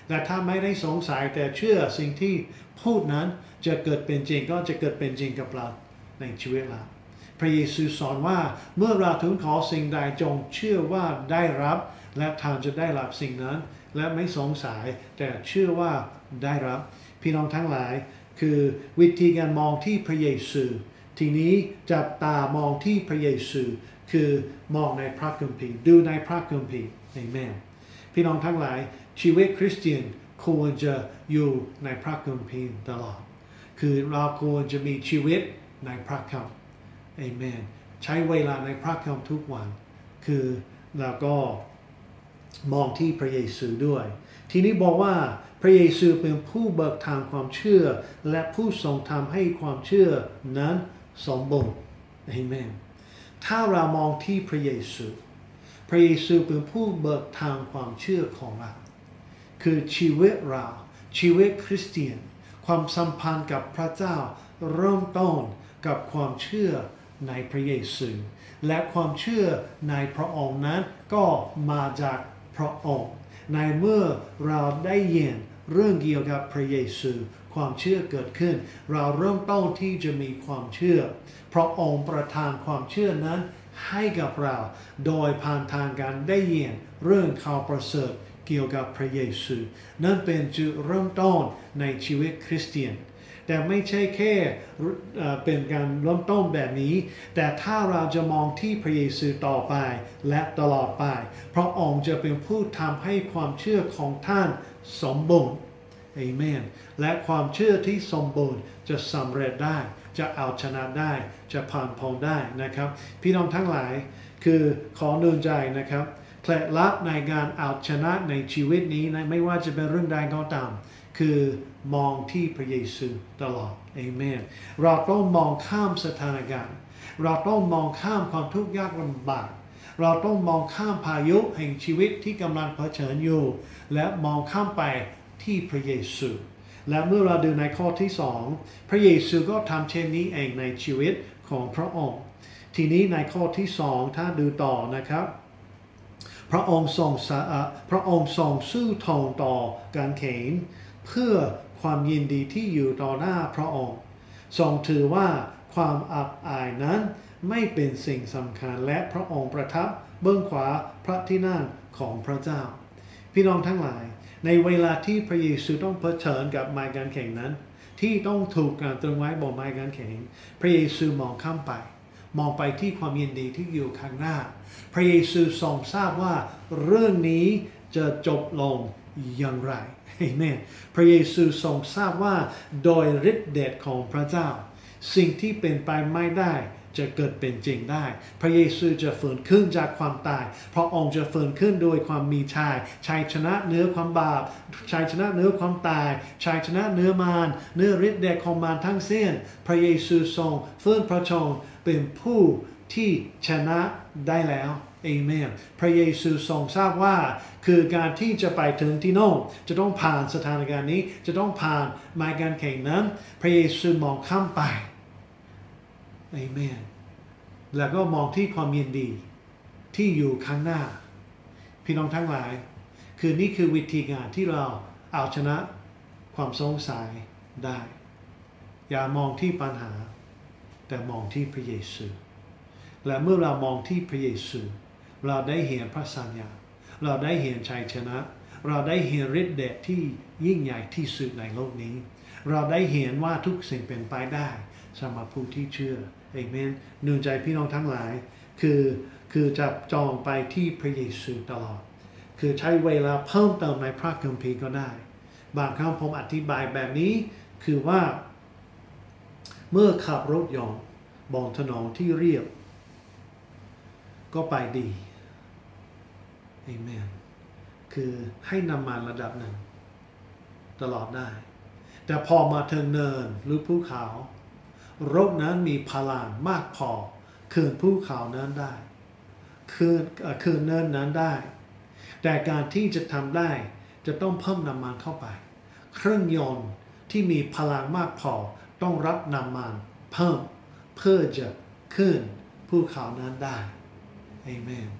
และถ้าไม่ได้สงสัยแต่เชื่อสิ่งที่พูดนั้นจะเกิดเป็นจริงก็จะเกิดเป็นจริงกับเราในชีวิตเราพระเยซูสอนว่าเมื่อเราทูลขอสิ่งใดจงเชื่อว่าได้รับและท่านจะได้รับสิ่งนั้นและไม่สงสัยแต่เชื่อว่าได้รับพี่น้องทั้งหลายคือวิธีการมองที่พระเยซูทีนี้จับตามองที่พระเยซูคือมองในพระคัมภีร์ดูในพระคัมภีร์อาเมนพี่น้องทั้งหลายชีวิตคริสเตียนควรจะอยู่ในพระคัมภีร์ตลอดคือเราควรจะมีชีวิตในพระคำอาเมนใช้เวลาในพระคำทุกวันคือเราก็มองที่พระเยซูด้วยทีนี้บอกว่าพระเยซูเป็นผู้เบิกทางความเชื่อและผู้ทรงทำให้ความเชื่อนั้นสมบูรณ์อาเมนถ้าเรามองที่พระเยซูพระเยซูเป็นผู้เบิกทางความเชื่อของเราคือชีวิตเราชีวิตคริสเตียนความสัมพันธ์กับพระเจ้าเริ่มต้นกับความเชื่อในพระเยซูและความเชื่อในพระองค์นั้นก็มาจากพระองค์ในเมื่อเราได้ยินเรื่องเกี่ยวกับพระเยซูความเชื่อเกิดขึ้นเราเริ่มต้นที่จะมีความเชื่อพระองค์ประทานความเชื่อนั้นให้กับเราโดยผ่านทางการได้ยินเรื่องข่าวประเสริฐเกี่ยวกับพระเยซูนั่นเป็นจุดเริ่มต้นในชีวิตคริสเตียนแต่ไม่ใช่แค่เป็นการเริ่มต้นแบบนี้แต่ถ้าเราจะมองที่พระเยซูต่อไปและตลอดไปพระองค์จะเป็นผู้ทำให้ความเชื่อของท่านสมบูรณ์อาเมนและความเชื่อที่สมบูรณ์จะสำเร็จได้จะเอาชนะได้จะผ่านพ้นได้นะครับพี่น้องทั้งหลายคือขอเนืองใจนะครับเคล็ดลับในการเอาชนะในชีวิตนี้นะไม่ว่าจะเป็นเรื่องใดก็ตามคือมองที่พระเยซูตลอดอาเมนเราต้องมองข้ามสถานการณ์เราต้องมองข้ามความทุกข์ยากลำบากเราต้องมองข้ามพายุแห่งชีวิตที่กำลังเผชิญอยู่และมองข้ามไปที่พระเยซูและเมื่อเราดูในข้อที่2พระเยซูก็ทำเช่นนี้เองในชีวิตของพระองค์ทีนี้ในข้อที่2ถ้าดูต่อนะครับพระองค์ทรงสู้ทนต่อการเขนเพื่อความยินดีที่อยู่ต่อหน้าพระองค์ทรงถือว่าความอับอายนั้นไม่เป็นสิ่งสำคัญและพระองค์ประทับเบื้องขวาพระที่นั่งของพระเจ้าพี่น้องทั้งหลายในเวลาที่พระเยซูต้องเผชิญกับไม้กางเขนนั้นที่ต้องถูกตรึงไว้บนไม้กางเขนพระเยซูมองข้ามไปมองไปที่ความยินดีที่อยู่ข้างหน้าพระเยซูทรงทราบว่าเรื่องนี้จะจบลงอย่างไรเอเมนพระเยซูทรงทราบว่าโดยฤทธิ์เดชของพระเจ้าสิ่งที่เป็นไปไม่ได้จะเกิดเป็นจริงได้พระเยซูจะฟื้นขึ้นจากความตายพระองค์จะฟื้นขึ้นโดยความมีชัยชนะเหนือความบาปชัยชนะเหนือความตายชัยชนะเหนือมารเหนือฤทธิ์เดชของมารทั้งสิ้นพระเยซูทรงฟื้นพระชนม์เป็นผู้ที่ชนะได้แล้วเอเมนพระเยซูทรงทราบว่าคือการที่จะไปถึงที่โน่นจะต้องผ่านสถานการณ์นี้จะต้องผ่านไม้กางเขนนั้นพระเยซูมองข้ามไปเอเมนแล้วก็มองที่ความยินดีที่อยู่ข้างหน้าพี่น้องทั้งหลายคือนี่คือวิธีการที่เราเอาชนะความสงสัยได้อย่ามองที่ปัญหาแต่มองที่พระเยซูและเมื่อเรามองที่พระเยซูเราได้เห็นพระสัญญาเราได้เห็นชัยชนะเราได้เห็นฤทธิ์เดชที่ยิ่งใหญ่ที่สุดในโลกนี้เราได้เห็นว่าทุกสิ่งเป็นไปได้สำหรับผู้ที่เชื่อเอเมนเนื่องใจพี่น้องทั้งหลายคือจับจองไปที่พระเยซูตลอดคือใช้เวลาเพิ่มเติมในพระคัมภีร์ก็ได้บางครั้งผมอธิบายแบบนี้คือว่าเมื่อขับรถยนต์บนถนนที่เรียบก็ไปดีเอเมนคือให้น้ำมันระดับหนึ่งตลอดได้แต่พอมาถึงเนินหรือภูเขารถนั้นมีพลังมากพอคืนภูเขานั้นได้คืนเนินนั้นได้แต่การที่จะทำได้จะต้องเพิ่มน้ำมันเข้าไปเครื่องยนต์ที่มีพลังมากพอต้องรับน้ำมันเพิ่มเพื่อจะขึ้นภูเขานั้นได้เอเมน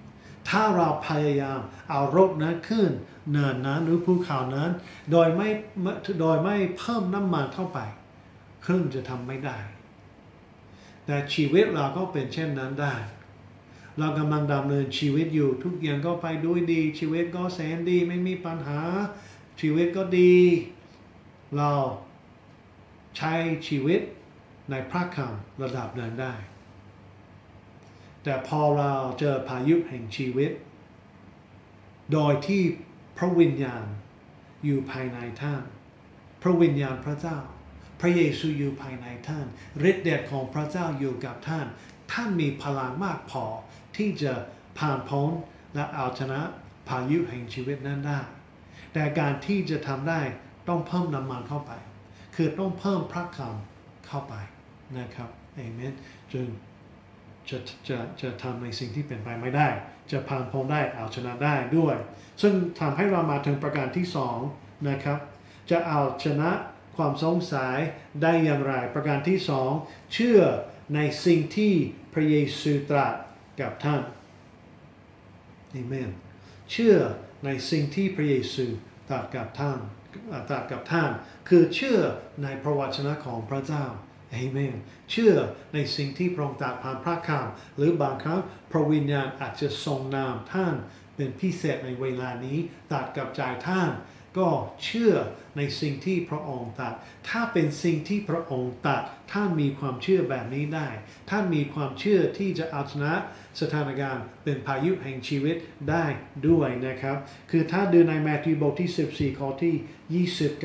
ถ้าเราพยายามเอารถนั้นขึ้นเนินนั้นหรือภูเขานั้นโดยไม่เพิ่มน้ำมันเข้าไปเครื่องจะทำไม่ได้แต่ชีวิตเราก็เป็นเช่นนั้นได้เรากำลังดำเนินชีวิตอยู่ทุกอย่างก็ไปด้วยดีชีวิตก็แสนดีไม่มีปัญหาชีวิตก็ดีเราใช้ชีวิตในพระคำระดับนั้นได้แต่พอเราเจอพายุแห่งชีวิตโดยที่พระวิญญาณอยู่ภายในท่านพระวิญญาณพระเจ้าพระเยซูอยู่ภายในท่านฤทธิ์เดชของพระเจ้าอยู่กับท่านท่านมีพลังมากพอที่จะผ่านพ้นและเอาชนะพายุแห่งชีวิตนั้นได้แต่การที่จะทำได้ต้องเพิ่มน้ำมันเข้าไปคือต้องเพิ่มพระคำเข้าไปนะครับเอเมนจึงจะทำในสิ่งที่เป็นไปไม่ได้จะผ่านพ้นได้เอาชนะได้ด้วยซึ่งทำให้เรามาถึงประการที่สองนะครับจะเอาชนะความสงสัยได้อย่างไรประการที่สองเชื่อในสิ่งที่พระเยซูตรัสกับท่านอาเมนเชื่อในสิ่งที่พระเยซูตรัสกับท่านคือเชื่อในพระวจนะของพระเจ้าอาเมนเชื่อในสิ่งที่พระองค์ตรัสผ่านพระคำหรือบางครั้งพระวิญญาณอาจจะทรงนามท่านเป็นพิเศษในเวลานี้ตรัสกับใจท่านก็เชื่อในสิ่งที่พระองค์ตรัสถ้าเป็นสิ่งที่พระองค์ตรัสท่านมีความเชื่อแบบนี้ได้ท่านมีความเชื่อที่จะเอาชนะสถานการณ์เป็นพายุแห่งชีวิตได้ด้วยนะครับคือถ้าดูในมัทธิวบทที่14ข้อที่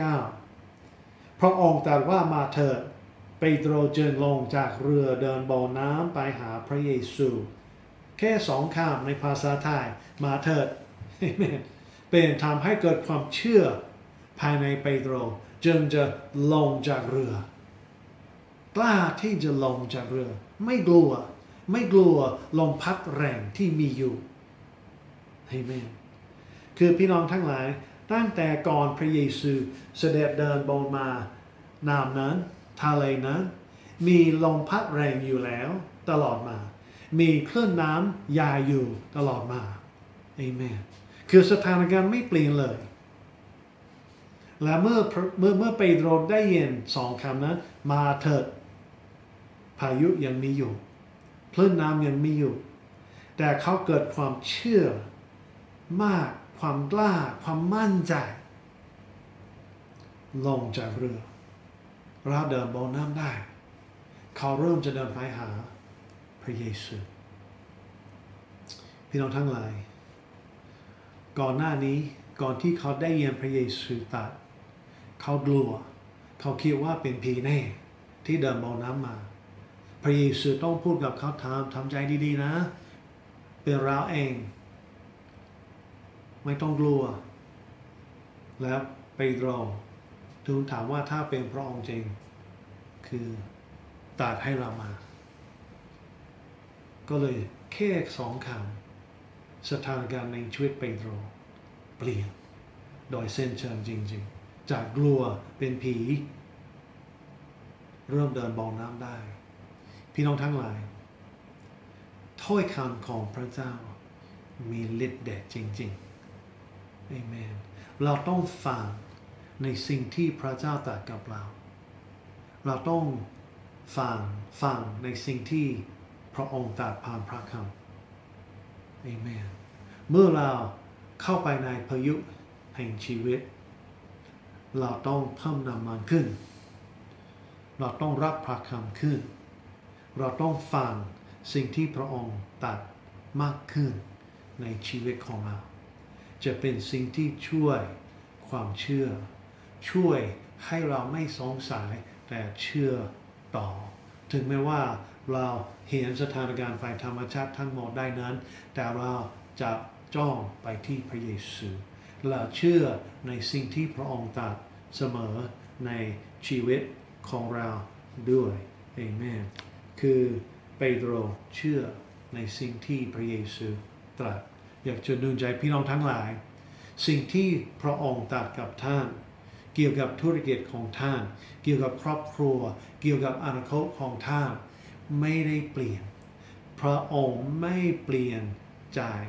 29พระองค์ตรัสว่ามาเถิดเปโตรจึงลงจากเรือเดินบ่อน้ำไปหาพระเยซูแค่สองคำในภาษาไทยมาเถิดเป็นทำให้เกิดความเชื่อภายในเปโตรจึงจะลงจากเรือกล้าที่จะลงจากเรือไม่กลัวลมพัดแรงที่มีอยู่อาเมนคือพี่น้องทั้งหลายตั้งแต่ก่อนพระเยซูเสด็จเดินบนมาน้ำนั้นทะเลนั้นมีลมพัดแรงอยู่แล้วตลอดมามีคลื่นน้ำใหญ่อยู่ตลอดมาอาเมนคือสถานการณ์ไม่เปลี่ยนเลยและเมื่อเปโตรได้ยินสองคำนั้นมาเถิดพายุยังมีอยู่คลื่นน้ำยังมีอยู่แต่เขาเกิดความเชื่อมากความกล้าความมั่นใจลงจากเรือเราเดินบนน้ำได้เขาเริ่มจะเดินไปหาพระเยซูพี่น้องทั้งหลายก่อนหน้านี้ก่อนที่เขาได้ยินพระเยซูตรัสเขากลัวเขาคิดว่าเป็นผีแน่ที่เดินบนน้ำมาพระเยซูต้องพูดกับเขาทำใจดีๆนะเป็นเราเองไม่ต้องกลัวแล้วเปโตรทูลถามว่าถ้าเป็นพระองค์จริงคือตรัสให้เรามาก็เลยแค่สองคำสถานการณ์ในชีวิตเปโตรเปลี่ยนโดยเส้นเชิงจริงๆจากกลัวเป็นผีเริ่มเดินบนน้ำได้พี่น้องทั้งหลายถ้อยคำของพระเจ้ามีฤทธิ์เดชจริงๆอาเมนเราต้องฟังในสิ่งที่พระเจ้าตรัสกับเราต้องฟังในสิ่งที่พระองค์ตรัสผ่านพระคำอาเมนเมื่อเราเข้าไปในพายุแห่งชีวิตเราต้องเพิ่มน้ำมันขึ้นเราต้องรับพระคำขึ้นเราต้องฟังสิ่งที่พระองค์ตรัสมากขึ้นในชีวิตของเราจะเป็นสิ่งที่ช่วยความเชื่อช่วยให้เราไม่สงสัยแต่เชื่อต่อถึงแม้ว่าเราเห็นสถานการณ์ฝ่ายธรรมชาติทั้งหมดได้นั้นแต่เราจะจ้องไปที่พระเยซูและเชื่อในสิ่งที่พระองค์ตรัสเสมอในชีวิตของเราด้วยอาเมนคือเปโตรเชื่อในสิ่งที่พระเยซูตรัสอยากจะหนุนใจพี่น้องทั้งหลายสิ่งที่พระองค์ตรัสกับท่านเกี่ยวกับธุรกิจของท่านเกี่ยวกับครอบครัวเกี่ยวกับอนาคตของท่านไม่ได้เปลี่ยนพระองค์ไม่เปลี่ยนใจ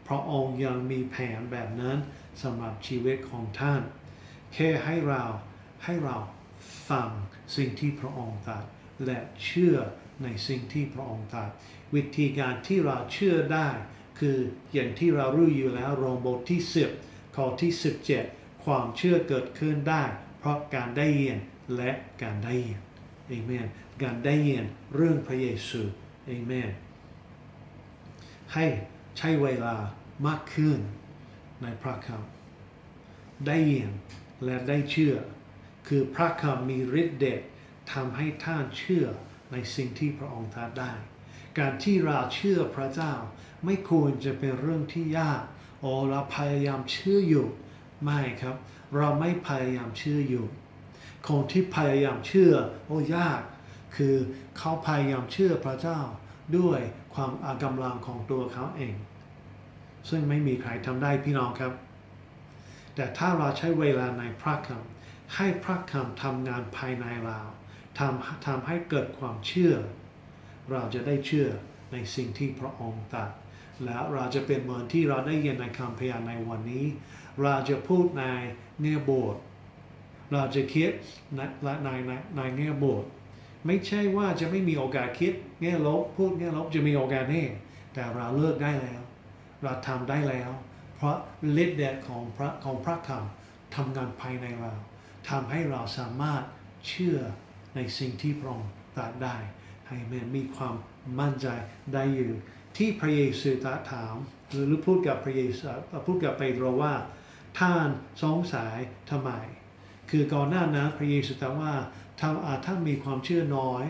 พระองค์ยังมีแผนแบบนั้นสำหรับชีวิตของท่านแค่ให้เราฟังสิ่งที่พระองค์ตรัสและเชื่อในสิ่งที่พระองค์ตรัสวิธีการที่เราเชื่อได้คืออย่างที่เรารู้อยู่แล้วโรมบทที่10ข้อที่17ความเชื่อเกิดขึ้นได้เพราะการได้ยินและการได้ยินเอเมนการได้ยินเรื่องพระเยซูเอเมนให้ใช้เวลามากขึ้นในพระคำได้ยินและได้เชื่อคือพระคำมีฤทธิ์เดชทำให้ท่านเชื่อในสิ่งที่พระองค์ตรัสได้การที่เราเชื่อพระเจ้าไม่ควรจะเป็นเรื่องที่ยากเราพยายามเชื่ออยู่ไม่ครับเราไม่พยายามเชื่ออยู่คนที่พยายามเชื่อยากคือเขาพยายามเชื่อพระเจ้าด้วยความกำลังของตัวเขาเองซึ่งไม่มีใครทำได้พี่น้องครับแต่ถ้าเราใช้เวลาในพระคำให้พระคำทำงานภายในเราทำให้เกิดความเชื่อเราจะได้เชื่อในสิ่งที่พระองค์ตรัสแล้วเราจะเป็นเหมือนที่เราได้ยินในคำพยานในวันนี้เราจะพูดในแง่บวกเราจะคิดในแง่บวกไม่ใช่ว่าจะไม่มีโอกาสคิดแง่ลบพูดแง่ลบจะมีโอกาสแน่แต่เราเลิกได้แล้วเราทำได้แล้วเพราะฤทธิ์เดชของพระคำทำงานภายในเราทำให้เราสามารถเชื่อในสิ่งที่พระองค์ตรัสได้ให้มีความมั่นใจได้อยู่ที่พระเยซูตรัสถามหรือพูดกับพระเยซูพูดกับเปโตรว่าท่านสงสัยทำไมคือก่อนหน้านั้นพระเยซูตรัสว่าท่านมีความเชื่อน้อย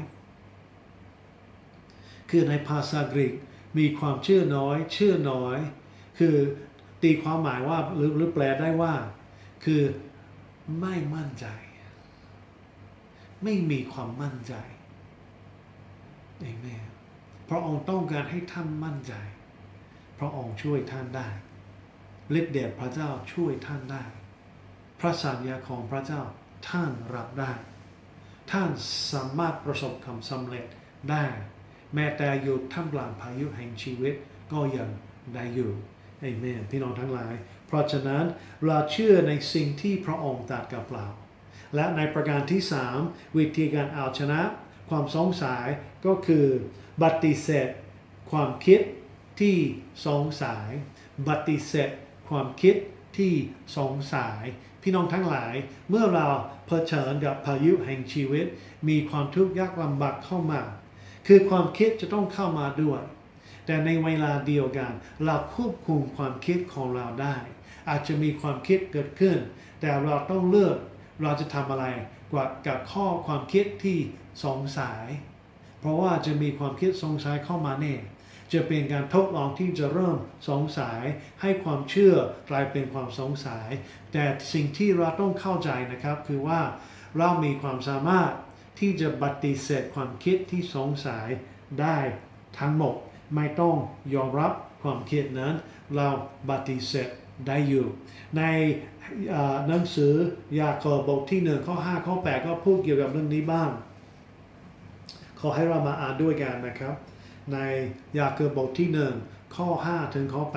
คือในภาษากรีกมีความเชื่อน้อยคือตีความหมายว่าหรือแปลได้ว่าคือไม่มั่นใจไม่มีความมั่นใจเอเมนพระองค์ต้องการให้ท่านมั่นใจพระองค์ช่วยท่านได้ฤทธิ์เดชพระเจ้าช่วยท่านได้พระสัญญาของพระเจ้าท่านรับได้ท่านสามารถประสบความสำเร็จได้แม้แต่อยู่ท่ามกลางพายุแห่งชีวิตก็ยังได้อยู่เอเมนพี่น้องทั้งหลายเพราะฉะนั้นเราเชื่อในสิ่งที่พระองค์ตรัสกับเราและในประการที่3วิธีการเอาชนะความสงสัยก็คือปฏิเสธความคิดที่สงสัยปฏิเสธความคิดที่สงสัยพี่น้องทั้งหลายเมื่อเราเผชิญกับพายุแห่งชีวิตมีความทุกข์ยากลำบากเข้ามาคือความคิดจะต้องเข้ามาด้วยแต่ในเวลาเดียวกันเราควบคุมความคิดของเราได้อาจจะมีความคิดเกิดขึ้นแต่เราต้องเลือกเราจะทำอะไรกับข้อความคิดที่สงสัยเพราะว่าจะมีความคิดสงสัยเข้ามาแน่จะเป็นการทดลองที่จะเริ่มสงสัยให้ความเชื่อกลายเป็นความสงสัยแต่สิ่งที่เราต้องเข้าใจนะครับคือว่าเรามีความสามารถที่จะปฏิเสธความคิดที่สงสัยได้ทั้งหมดไม่ต้องยอมรับความคิดนั้นเราปฏิเสธได้อยู่ในหนังสือยากอบบทที่1ข้อ5ข้อ8ก็พูดเกี่ยวกับเรื่องนี้บ้างขอให้เรามาอ่านด้วยกันนะครับในยากอบบทที่1ข้อ5ถึงข้อ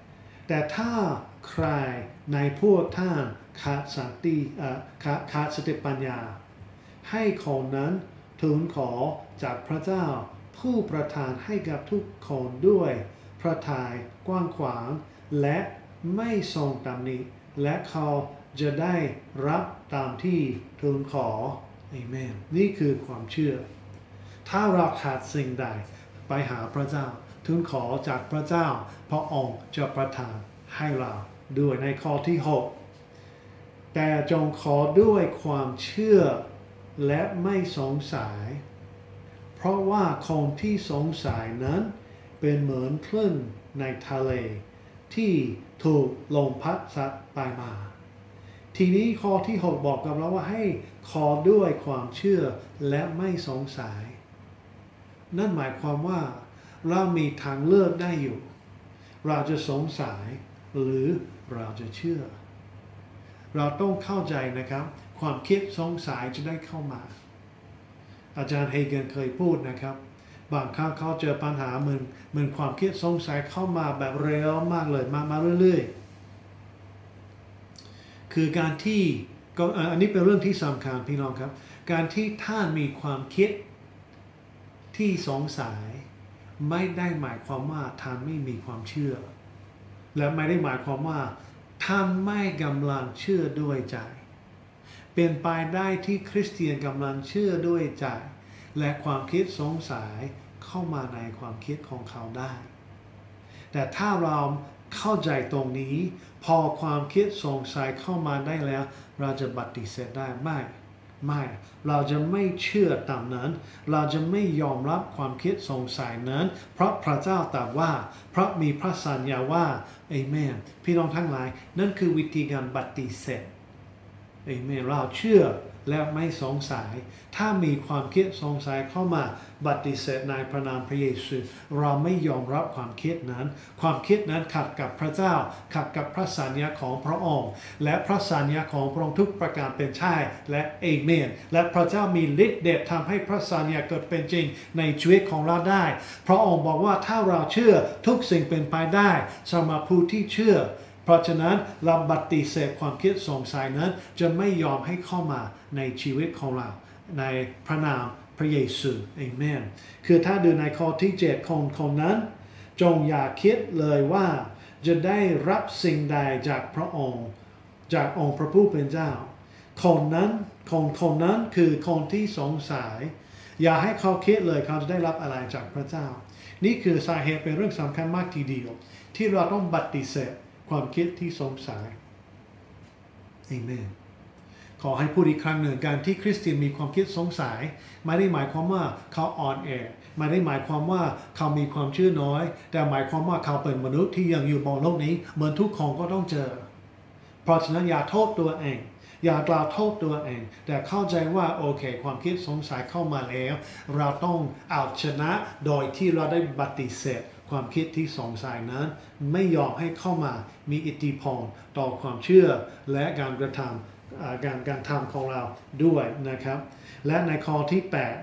8แต่ถ้าใครในพวกท่านขาดสติปัญญาให้คนนั้นทูลขอจากพระเจ้าผู้ประทานให้กับทุกคนด้วยพระทัยกว้างขวางและไม่ทรงตำหนิและเขาจะได้รับตามที่ทูลขออาเมนนี่คือความเชื่อถ้าเราขาดสิ่งใดไปหาพระเจ้าทูลขอจากพระเจ้าพระองค์จะประทานให้เราด้วยในข้อที่6แต่จงขอด้วยความเชื่อและไม่สงสัยเพราะว่าคนที่สงสัยนั้นเป็นเหมือนคลื่นในทะเลที่ถูกลมพัดซัดไปมาทีนี้ข้อที่6บอกกับเราว่าให้ขอด้วยความเชื่อและไม่สงสัยนั่นหมายความว่าเรามีทางเลือกได้อยู่เราจะสงสัยหรือเราจะเชื่อเราต้องเข้าใจนะครับความคิดสงสัยจะได้เข้ามาอาจารย์เฮเกนเคยพูดนะครับบางครั้งเขาเจอปัญหาเหมือนความคิดสงสัยเข้ามาแบบเร็วมากเลยมาเรื่อยๆคือการที่ก็อันนี้เป็นเรื่องที่สำคัญพี่น้องครับการที่ท่านมีความคิดที่สงสัยไม่ได้หมายความว่าท่านไม่มีความเชื่อและไม่ได้หมายความว่าท่านไม่กำลังเชื่อด้วยใจเป็นไปได้ที่คริสเตียนกำลังเชื่อด้วยใจและความคิดสงสัยเข้ามาในความคิดของเขาได้แต่ถ้าเราเข้าใจตรงนี้พอความคิดสงสัยเข้ามาได้แล้วเราจะปฏิเสธได้ไม่เราจะไม่เชื่อตามนั้นเราจะไม่ยอมรับความคิดสงสัยนั้นเพราะพระเจ้าตรัสว่าเพราะมีพระสัญญาว่าเอเมนพี่น้องทั้งหลายนั่นคือวิธีการปฏิเสธเอเมนเราเชื่อและไม่สงสัยถ้ามีความคิดสงสัยเข้ามาปฏิเสธในพระนามพระเยซูเราไม่ยอมรับความคิดนั้นความคิดนั้นขัดกับพระเจ้าขัดกับพระสัญญาของพระองค์และพระสัญญาของพระองค์ทุกประการเป็นใช่และเอเมนและพระเจ้ามีฤทธิ์เดชทำให้พระสัญญาเกิดเป็นจริงในชีวิตของเราได้พระองค์บอกว่าถ้าเราเชื่อทุกสิ่งเป็นไปได้สำหรับผู้ที่เชื่อเพราะฉะนั้นเราปฏิเสธความคิดสงสัยนั้นจะไม่ยอมให้เข้ามาในชีวิตของเราในพระนามพระเยซูเอเมนคือถ้าดูในข้อที่7คนนั้นจงอย่าคิดเลยว่าจะได้รับสิ่งใดจากพระองค์จากองค์พระผู้เป็นเจ้าคนนั้นคือคนที่สงสัยอย่าให้เขาคิดเลยเขาจะได้รับอะไรจากพระเจ้านี่คือสาเหตุเป็นเรื่องสำคัญมากทีเดียวที่เราต้องปฏิเสธความคิดที่สงสัยเอเมนขอให้พูดอีกครั้งหนึ่งการที่คริสเตียนมีความคิดสงสัยไม่ได้หมายความว่าเขาอ่อนแอไม่ได้หมายความว่าเขามีความเชื่อน้อยแต่หมายความว่าเขาเป็นมนุษย์ที่ยังอยู่บนโลกนี้เหมือนทุกคนก็ต้องเจอเพราะฉะนั้นอย่าโทษตัวเองอย่ากล่าวโทษตัวเองแต่เข้าใจว่าโอเคความคิดสงสัยเข้ามาแล้วเราต้องเอาชนะโดยที่เราได้ปฏิเสธความคิดที่สงสัยนั้นไม่ยอมให้เข้ามามีอิทธิพลต่อความเชื่อและการกระทำการทำของเราด้วยนะครับและในข้อที่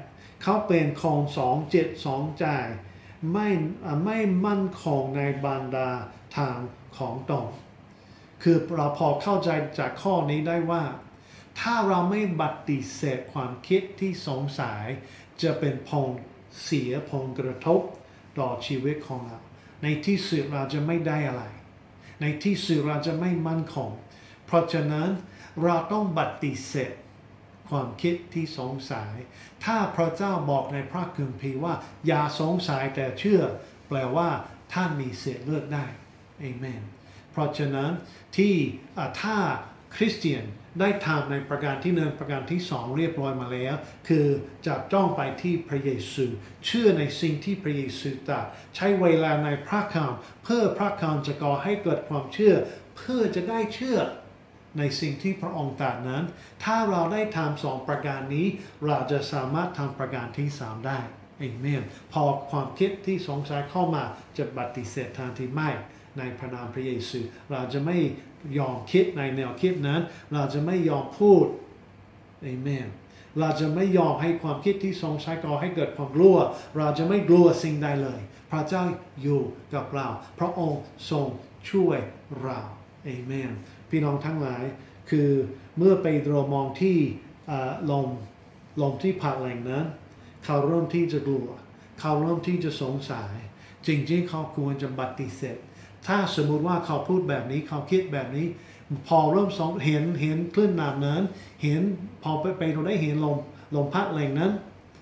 8เขาเป็นคน2 จิต 2 ใจไม่มั่นคงในบรรดาทางของตนคือเราพอเข้าใจจากข้อนี้ได้ว่าถ้าเราไม่ปฏิเสธความคิดที่สงสัยจะเป็นผลเสียผลกระทบต่อชีวิตของเราในที่สุดเราจะไม่ได้อะไรในที่สุดเราจะไม่มั่นคงเพราะฉะนั้นเราต้องปฏิเสธความคิดที่สงสัยถ้าพระเจ้าบอกในพระคัมภีร์ว่าอย่าสงสัยแต่เชื่อแปลว่าท่านมีสิทธิ์เลือกได้เอเมนเพราะฉะนั้นที่ถ้าคริสเตียนได้ทำในประการที่1ประการที่2เรียบร้อยมาแล้วคือจับจ้องไปที่พระเยซูเชื่อในสิ่งที่พระเยซูตรัสใช้เวลาในพระคำเพื่อพระคำจะก่อให้เกิดความเชื่อเพื่อจะได้เชื่อในสิ่งที่พระองค์ตรัสนั้นถ้าเราได้ทำ2ประการนี้เราจะสามารถทำประการที่3ได้เอเมนพอความคิดที่สงสัยเข้ามาจะปฏิเสธทันทีไม่ในพระนามพระเยซูเราจะไม่ยอมคิดในแนวคิดนั้นเราจะไม่ยอมพูดเอเมนเราจะไม่ยอมให้ความคิดที่สงสัยก่อให้เกิดความกลัวเราจะไม่กลัวสิ่งใดเลยพระเจ้าอยู่กับเราพระองค์ทรงช่วยเราเอเมนพี่น้องทั้งหลายคือเมื่อไปมองที่ลมที่พัดแรงนั้นเขาเริ่มที่จะกลัวเขาเริ่มที่จะสงสัยจริงๆเขาควรจะปฏิเสธถ้าสมมุติว่าเขาพูดแบบนี้เขาคิดแบบนี้พอเริ่มเห็นคลื่นน้ำนั้นเห็นพอไปเราได้เห็นลมพัดแรงนั้น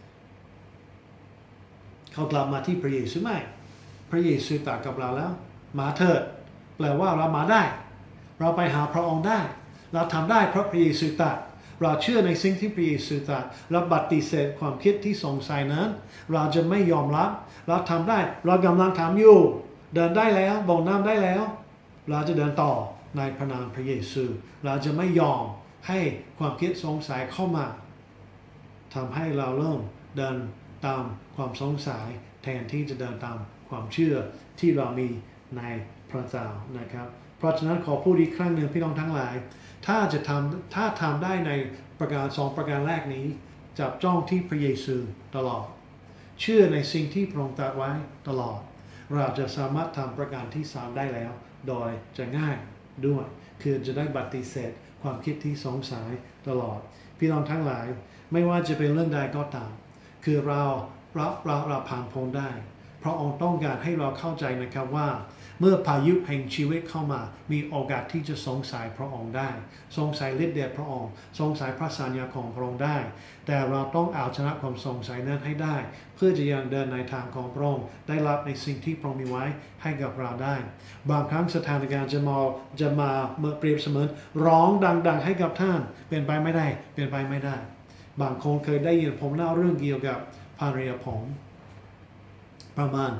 เขากลับมาที่พระเยซูไม่พระเยซูตรัสกับเราแล้วมาเถิดแปลว่าเรามาได้เราไปหาพระองค์ได้เราทำได้เพราะพระเยซูตรัสเราเชื่อในสิ่งที่พระเยซูตรัสเราปฏิเสธความคิดที่สงสัยนั้นเราจะไม่ยอมรับเราทำได้เรากำลังทำอยู่เดินได้แล้วบ่งน้ำได้แล้วเราจะเดินต่อในพระนามพระเยซูเราจะไม่ยอมให้ความคิดสงสัยเข้ามาทำให้เราเริ่มเดินตามความสงสัยแทนที่จะเดินตามความเชื่อที่เรามีในพระเจ้านะครับเพราะฉะนั้นขอพูดอีกครั้งหนึ่งพี่น้องทั้งหลายถ้าทำได้ในประการ2ประการแรกนี้จับจ้องที่พระเยซูตลอดเชื่อในสิ่งที่พระองค์ตรัสไว้ตลอดเราจะสามารถทำประการที่3ได้แล้วโดยจะง่ายด้วยคือจะได้ปฏิเสธความคิดที่สงสัยตลอดพี่น้องทั้งหลายไม่ว่าจะเป็นเรื่องใดก็ตามคือเราผ่านพ้นได้เพราะองค์ต้องการให้เราเข้าใจนะครับว่าเมื่อพายุแห่งชีวิตเข้ามามีโอกาสที่จะสงสัยพระองค์ได้สงสัยฤทธิ์เดชพระองค์สงสัยพระสัญญาของพระองค์ได้แต่เราต้องเอาชนะความสงสัยนั้นให้ได้เพื่อจะยังเดินในทางของพระองค์ได้รับในสิ่งที่พระองค์มีไว้ให้กับเราได้บางครั้งสถานการณ์จะมาเมื่อเปรียบเสมือนร้องดังๆให้กับท่านเป็นไปไม่ได้เป็นไปไม่ได้บางคนเคยได้ยินผมเล่าเรื่องเกี่ยวกับภรรยาผมประมาณ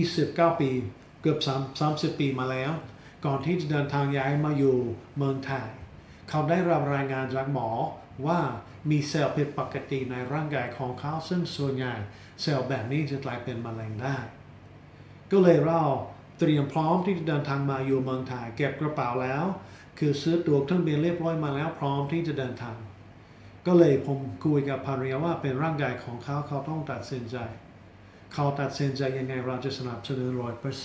29 ปีเกือบ30 ปีมาแล้วก่อนที่จะเดินทางย้ายมาอยู่เมืองไทยเขาได้รับรายงานจากหมอว่ามีเซลล์ผิดปกติในร่างกายของเขาซึ่งส่วนใหญ่เซลล์แบบนี้จะกลายเป็นมะเร็งได้ก็เลยเราเตรียมพร้อมที่จะเดินทางมาอยู่เมืองไทยเก็บกระเป๋าแล้วคือซื้อตั๋วเครื่องบินเรียบร้อยมาแล้วพร้อมที่จะเดินทางก็เลยผมคุยกับภรรยาว่าเป็นร่างกายของเขาต้องตัดสินใจเขาตัดสินใจยังไงเราจะสนับสนุน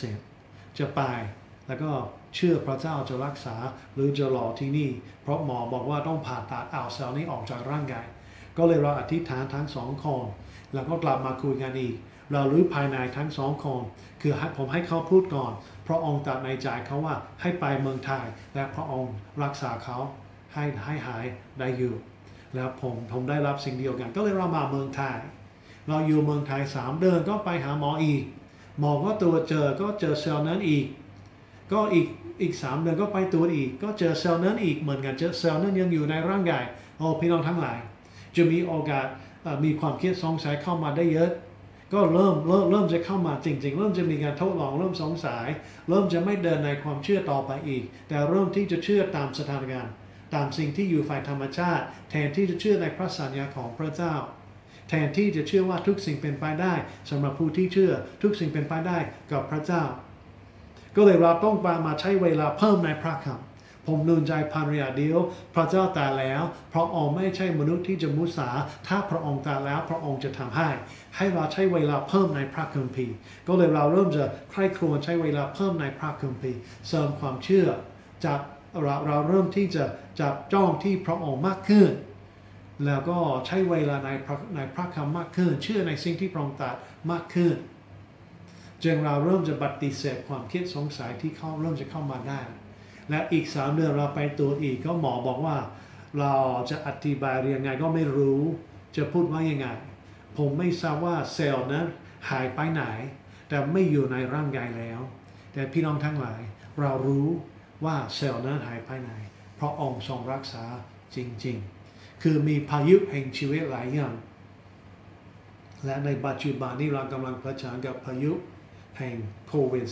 100%จะไปแล้วก็เชื่อพระเจ้าจะรักษาหรือจะรอที่นี่เพราะหมอบอกว่าต้องผ่าตัดเอาเซลล์นี้ออกจากร่างกายก็เลยเราอธิษฐานทั้ง2 คนแล้วก็กลับมาคุยกันอีกเรารู้ภายในทั้ง2 คนคือผมให้เขาพูดก่อนพระองค์ตรัสในใจเขาว่าให้ไปเมืองไทยและพระองค์รักษาเขาให้หายได้อยู่แล้วผมได้รับสิ่งเดียวกันก็เลยเรามาเมืองไทยเราอยู่เมืองไทย3 เดือนก็ไปหาหมออีกหมอก็ตรวจเจอเซลล์นั้นอีกก็อีก3 เดือนก็ไปตรวจอีกก็เจอเซลล์นั้นอีกเหมือนกันเจอเซลล์นั้นยังอยู่ในร่างกายโอ้พี่น้องทั้งหลายจะมีโอกาสมีความคิดสงสัยเข้ามาได้เยอะก็เริ่มจะเข้ามาจริงๆเริ่มจะมีการทดลองเริ่มสงสัยเริ่มจะไม่เดินในความเชื่อต่อไปอีกแต่เริ่มที่จะเชื่อตามสถานการณ์ตามสิ่งที่อยู่ฝ่ายธรรมชาติแทนที่จะเชื่อในพระสัญญาของพระเจ้าแทนที่จะเชื่อว่าทุกสิ่งเป็นไปได้สำหรับผู้ที่เชื่อทุกสิ่งเป็นไปได้กับพระเจ้าก็เลยเราต้องมาใช้เวลาเพิ่มในพระคำผมนูนใจภรรยาเดียวพระเจ้าตรัสแล้วพระองค์ไม่ใช่มนุษย์ที่จะมุสาถ้าพระองค์ตรัสแล้วพระองค์จะทำให้เราใช้เวลาเพิ่มในพระคัมภีร์ก็เลยเราเริ่มจะใคร่ครวญใช้เวลาเพิ่มในพระคัมภีร์เสริมความเชื่อจากเราเริ่มที่จะจับจ้องที่พระองค์มากขึ้นแล้วก็ใช้เวลาในพระคำมากขึ้นเชื่อในสิ่งที่พระองค์ตรัสมากขึ้นจึงเราเริ่มจะปฏิเสธความคิดสงสัยที่เริ่มจะเข้ามาได้และอีก3 เดือนเราไปตรวจอีกก็หมอบอกว่าเราจะอธิบายยังไงก็ไม่รู้จะพูดว่ายังไงผมไม่ทราบว่าเซลล์นั้นหายไปไหนแต่ไม่อยู่ในร่างกายแล้วแต่พี่น้องทั้งหลายเรารู้ว่าเซลล์นั้นหายไปไหนเพราะองค์ทรงรักษาจริงๆคือมีพายุแห่งชีวิตหลายอย่างและในปัจจุบันนี้เรากำลังเผชิญกับพายุแห่งโควิด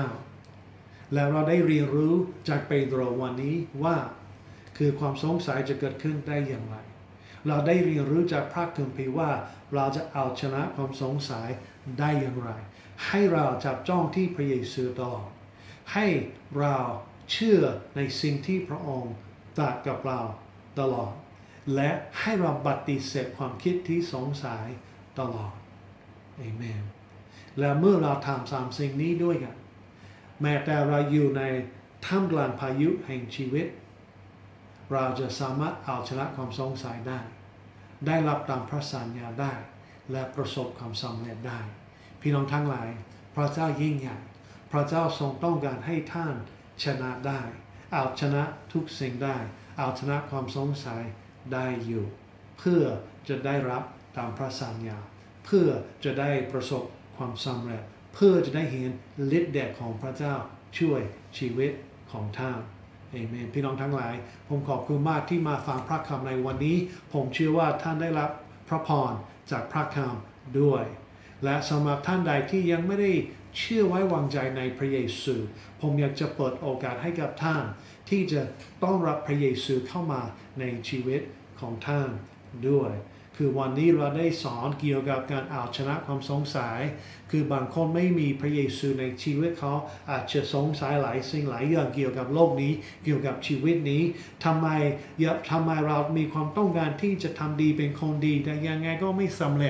-19 แล้วเราได้เรียนรู้จากเปโตรวันนี้ว่าคือความสงสัยจะเกิดขึ้นได้อย่างไรเราได้เรียนรู้จากพระคัมภีร์ว่าเราจะเอาชนะความสงสัยได้อย่างไรให้เราจับจ้องที่พระเยซูตลอดให้เราเชื่อในสิ่งที่พระองค์ตรัสกับเราตลอดและให้เราปฏิเสธความคิดที่สงสัยตลอดเอเมนและเมื่อเราทำ3 สิ่งนี้ด้วยกันแม้แต่เราอยู่ในท่ามกลางพายุแห่งชีวิตเราจะสามารถเอาชนะความสงสัยได้รับตามพระสัญญาได้และประสบความสำเร็จได้พี่น้องทั้งหลายพระเจ้ายิ่งใหญ่พระเจ้าทรงต้องการให้ท่านชนะได้เอาชนะทุกสิ่งได้เอาชนะความสงสัยได้อยู่เพื่อจะได้รับตามพระสัญญาเพื่อจะได้ประสบความสำเร็จเพื่อจะได้เห็นฤทธิ์เดชของพระเจ้าช่วยชีวิตของท่านเอเมนพี่น้องทั้งหลายผมขอบคุณมากที่มาฟังพระคำในวันนี้ผมเชื่อว่าท่านได้รับพระพรจากพระคำด้วยและสำหรับท่านใดที่ยังไม่ได้เชื่อไว้วางใจในพระเยซูผมอยากจะเปิดโอกาสให้กับท่านที่จะต้อนรับพระเยซูเข้ามาในชีวิตของท่านด้วยคือวันนี้เราได้สอนเกี่ยวกับการเอาชนะความสงสัยคือบางคนไม่มีพระเยซูในชีวิตเขาอาจจะสงสัยหลายสิ่งหลายอย่างเกี่ยวกับโลกนี้เกี่ยวกับชีวิตนี้ทำไมเรามีความต้องการที่จะทำดีเป็นคนดีแต่ยังไงก็ไม่สำเร็จ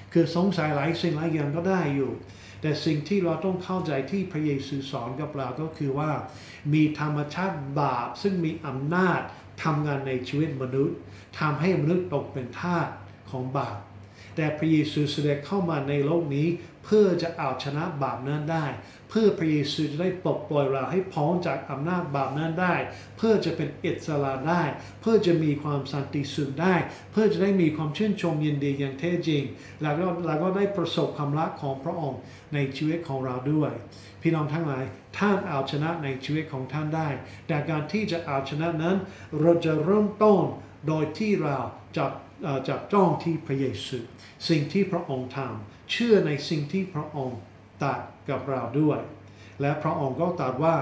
คือสงสัยหลายสิ่งหลายอย่างก็ได้อยู่แต่สิ่งที่เราต้องเข้าใจที่พระเยซูสอนกับเราก็คือว่ามีธรรมชาติบาปซึ่งมีอำนาจทำงานในชีวิตมนุษย์ทำให้มนุษย์ตกเป็นทาสของบาปแต่พระเยซูเสด็จเข้ามาในโลกนี้เพื่อจะเอาชนะบาปนั้นได้เพื่อพระเยซูจะได้ปลดปล่อยเราให้พ้นจากอำนาจบาปนั้นได้เพื่อจะเป็นอิสระได้เพื่อจะมีความสันติสุขได้เพื่อจะได้มีความชื่นชมยินดีอย่างแท้จริงแล้วก็ได้ประสบความรักของพระองค์ในชีวิตของเราด้วยพี่น้องทั้งหลายท่านเอาชนะในชีวิตของท่านได้แต่การที่จะเอาชนะนั้นเราจะเริ่มต้นโดยที่เราจับจ้องที่พระเยซูสิ่งที่พระองค์ทำเชื่อในสิ่งที่พระองค์ตรัสกับเราด้วยและพระองค์ก็ตรัสว่า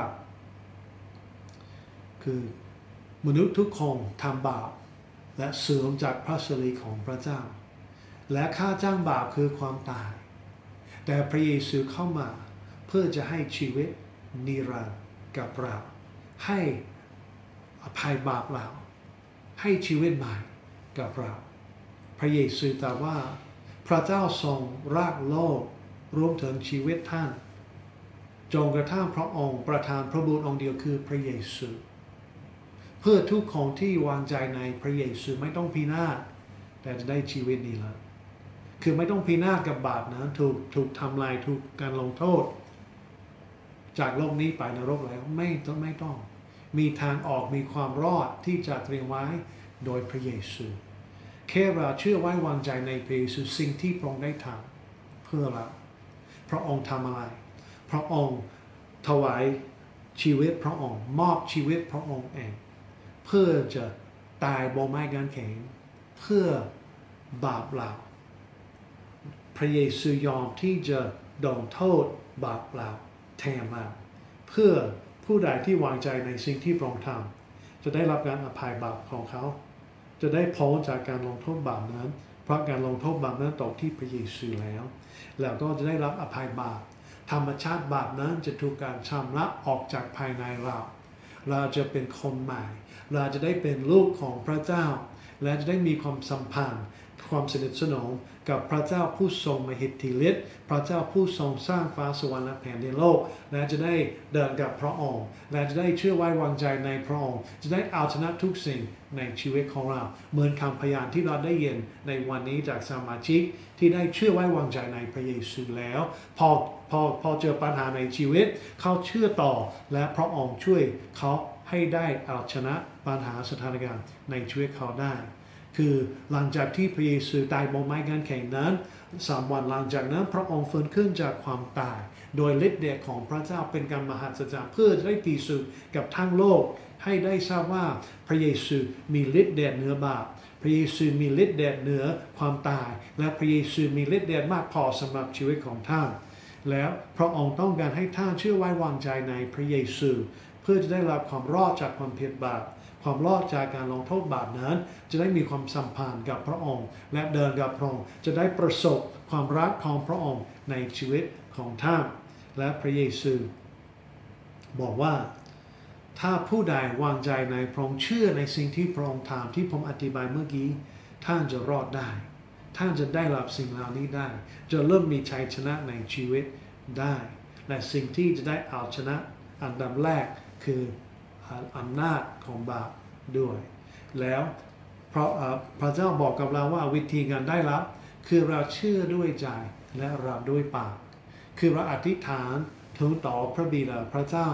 คือมนุษย์ทุกคนทำบาปและเสื่อมจากพระสิริของพระเจ้าและค่าจ้างบาปคือความตายแต่พระเยซูเข้ามาเพื่อจะให้ชีวิตนิรันดร์กับเราให้อภัยบาปเราให้ชีวิตใหม่กับเราพระเยซูตรัสว่าพระเจ้าทรงรักโลกรวมถึงชีวิตท่านจงกระทั่งพระองค์ประทานพระบุตรองค์เดียวคือพระเยซูเพื่อทุกคนที่วางใจในพระเยซูไม่ต้องพินาศแต่จะได้ชีวิตนี้แล้วคือไม่ต้องพินาศกับบาปนะถูกทำลายถูกการลงโทษจากโลกนี้ไปนรกแล้วไม่ต้องมีทางออกมีความรอดที่จะเตรียมไว้โดยพระเยซูแค่เราเชื่อไว้วางใจในพระเยซูสิ่งที่พระองค์ได้ทำเพื่อเราพระองค์ทำอะไรพระองค์ถวายชีวิตพระองค์มอบชีวิตพระองค์เองเพื่อจะตายบนไม้กางเขนเพื่อบาปเราพระเยซูยอมที่จะโดนโทษบาปเราแทนเราเพื่อผู้ใดที่วางใจในสิ่งที่พระองค์ทำจะได้รับการอภัยบาปของเขาจะได้พ้นจากการลงโทษบาปนั้นเพราะการลงโทษบาปนั้นตกที่พระเยซูแล้วก็จะได้รับอภัยบาปธรรมชาติบาปนั้นจะถูกการชำระออกจากภายในเราจะเป็นคนใหม่เราจะได้เป็นลูกของพระเจ้าและจะได้มีความสัมพันธ์ความสนิทสนมกับพระเจ้าผู้ทรงมหิทธิฤทธิ์พระเจ้าผู้ทรงสร้างฟ้าสวรรค์และแผ่นดินโลกและจะได้เดินกับพระองค์และจะได้เชื่อไว้วางใจในพระองค์จะได้เอาชนะทุกสิ่งในชีวิตของเราเหมือนคำพยานที่เราได้ยินในวันนี้จากสมาชิกที่ได้เชื่อไว้วางใจในพระเยซูแล้วพอเจอปัญหาในชีวิตเขาเชื่อต่อและพระองค์ช่วยเขาให้ได้เอาชนะปัญหาสถานการณ์ในชีวิตเขาได้คือหลังจากที่พระเยซูตายบนไม้กางเขนนั้น3 วันหลังจากนั้นพระองค์ฟื้นขึ้นจากความตายโดยฤทธิ์เดชของพระเจ้าเป็นการมหัศจรรย์เพื่อจะได้พิสูจน์กับทั้งโลกให้ได้ทราบว่าพระเยซูมีฤทธิ์เดชเหนือบาปพระเยซูมีฤทธิ์เดชเหนือความตายและพระเยซูมีฤทธิ์เดชมากพอสำหรับชีวิตของท่านแล้วพระองค์ต้องการให้ท่านเชื่อไว้วางใจในพระเยซูเพื่อจะได้รับความรอดจากความผิดบาปความรอดจากการลงโทษบาปนั้นจะได้มีความสัมพันธ์กับพระองค์และเดินกับพระองค์จะได้ประสบความรักของพระองค์ในชีวิตของท่านและพระเยซูบอกว่าถ้าผู้ใดวางใจในพระองค์เชื่อในสิ่งที่พระองค์ทำที่ผมอธิบายเมื่อกี้ท่านจะรอดได้ท่านจะได้รับสิ่งเหล่านี้ได้จะเริ่มมีชัยชนะในชีวิตได้และสิ่งที่จะได้เอาชนะอันดับแรกคืออำนาจของบาปด้วยแล้วพระเจ้าบอกกับเราว่าวิธีการได้รับคือเราเชื่อด้วยใจและรับด้วยปากคือเราอธิษฐานทูลต่อพระบิดาพระเจ้า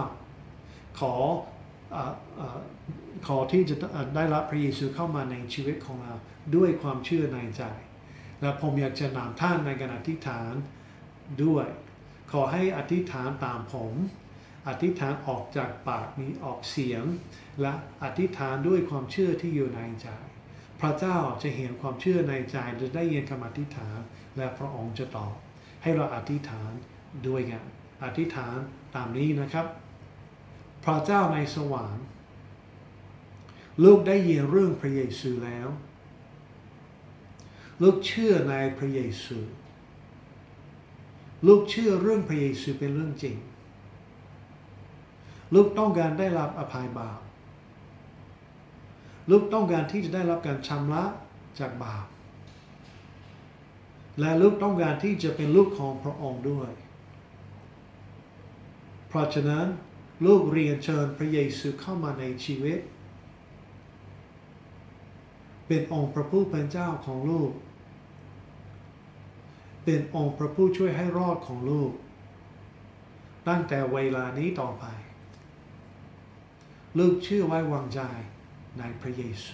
ขอที่จะได้รับพระเยซูเข้ามาในชีวิตของเราด้วยความเชื่อในใจและผมอยากจะนำท่านในการอธิษฐานด้วยขอให้อธิษฐานตามผมอธิษฐานออกจากปากมีออกเสียงและอธิษฐานด้วยความเชื่อที่อยู่ในใจพระเจ้าจะเห็นความเชื่อในใจจะได้ยินคำอธิษฐานและพระองค์จะตอบให้เราอธิษฐานด้วยกันอธิษฐานตามนี้นะครับพระเจ้าในสวรรค์ลูกได้ยินเรื่องพระเยซูแล้วลูกเชื่อในพระเยซูลูกเชื่อเรื่องพระเยซูเป็นเรื่องจริงลูกต้องการได้รับอภัยบาปลูกต้องการที่จะได้รับการชำระจากบาปและลูกต้องการที่จะเป็นลูกของพระองค์ด้วยเพราะฉะนั้นลูกเรียนเชิญพระเยซูเข้ามาในชีวิตเป็นองค์พระผู้เป็นเจ้าของลูกเป็นองค์พระผู้ช่วยให้รอดของลูกตั้งแต่เวลานี้ต่อไปลูกเชื่อไว้วางใจในพระเยซู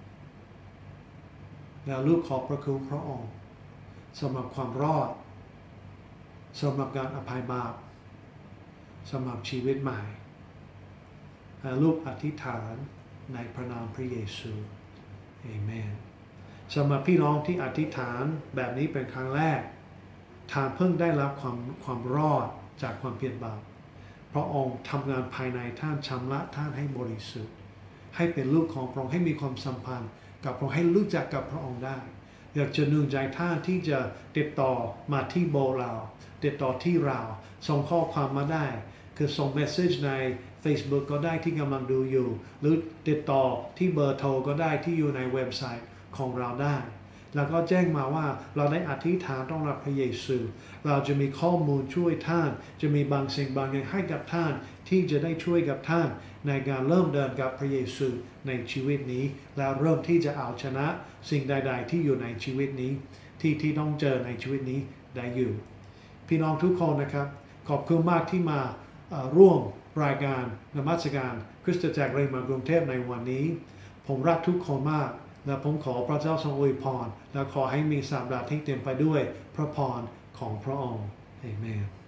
แล้วลูกขอบพระคุณพระองค์สำหรับความรอดสำหรับการอภัยบาปสำหรับชีวิตใหม่และลูกอธิษฐานในพระนามพระเยซูเอเมนสำหรับพี่น้องที่อธิษฐานแบบนี้เป็นครั้งแรกท่านเพิ่งได้รับความรอดจากความเพียรบาปพระองค์ทำงานภายในท่านชำระท่านให้บริสุทธิ์ให้เป็นลูกของพระองค์ให้มีความสัมพันธ์กับพระองค์ให้รู้จักกับพระองค์ได้อยากจะหนุนใจท่านที่จะติดต่อมาที่โบเราติดต่อที่เราส่งข้อความมาได้คือส่งเมสเซจใน Facebook ก็ได้ที่กำลังดูอยู่หรือติดต่อที่เบอร์โทรก็ได้ที่อยู่ในเว็บไซต์ของเราได้แล้วก็แจ้งมาว่าเราได้อธิษฐานต้อนรับพระเยซูเราจะมีข้อมูลช่วยท่านจะมีบางสิ่งบางอย่างให้กับท่านที่จะได้ช่วยกับท่านในการเริ่มเดินกับพระเยซูในชีวิตนี้แล้วเริ่มที่จะเอาชนะสิ่งใดๆที่อยู่ในชีวิตนี้ที่ต้องเจอในชีวิตนี้ได้อยู่พี่น้องทุกคนนะครับขอบคุณมากที่มาร่วมรายการนมัสการคริสตจักรเรมากรุงเทพในวันนี้ผมรักทุกคนมากและผมขอพระเจ้าทรงอวยพรและขอให้มีสัปดาห์ที่เต็มไปด้วยพระพรของพระองค์อาเมน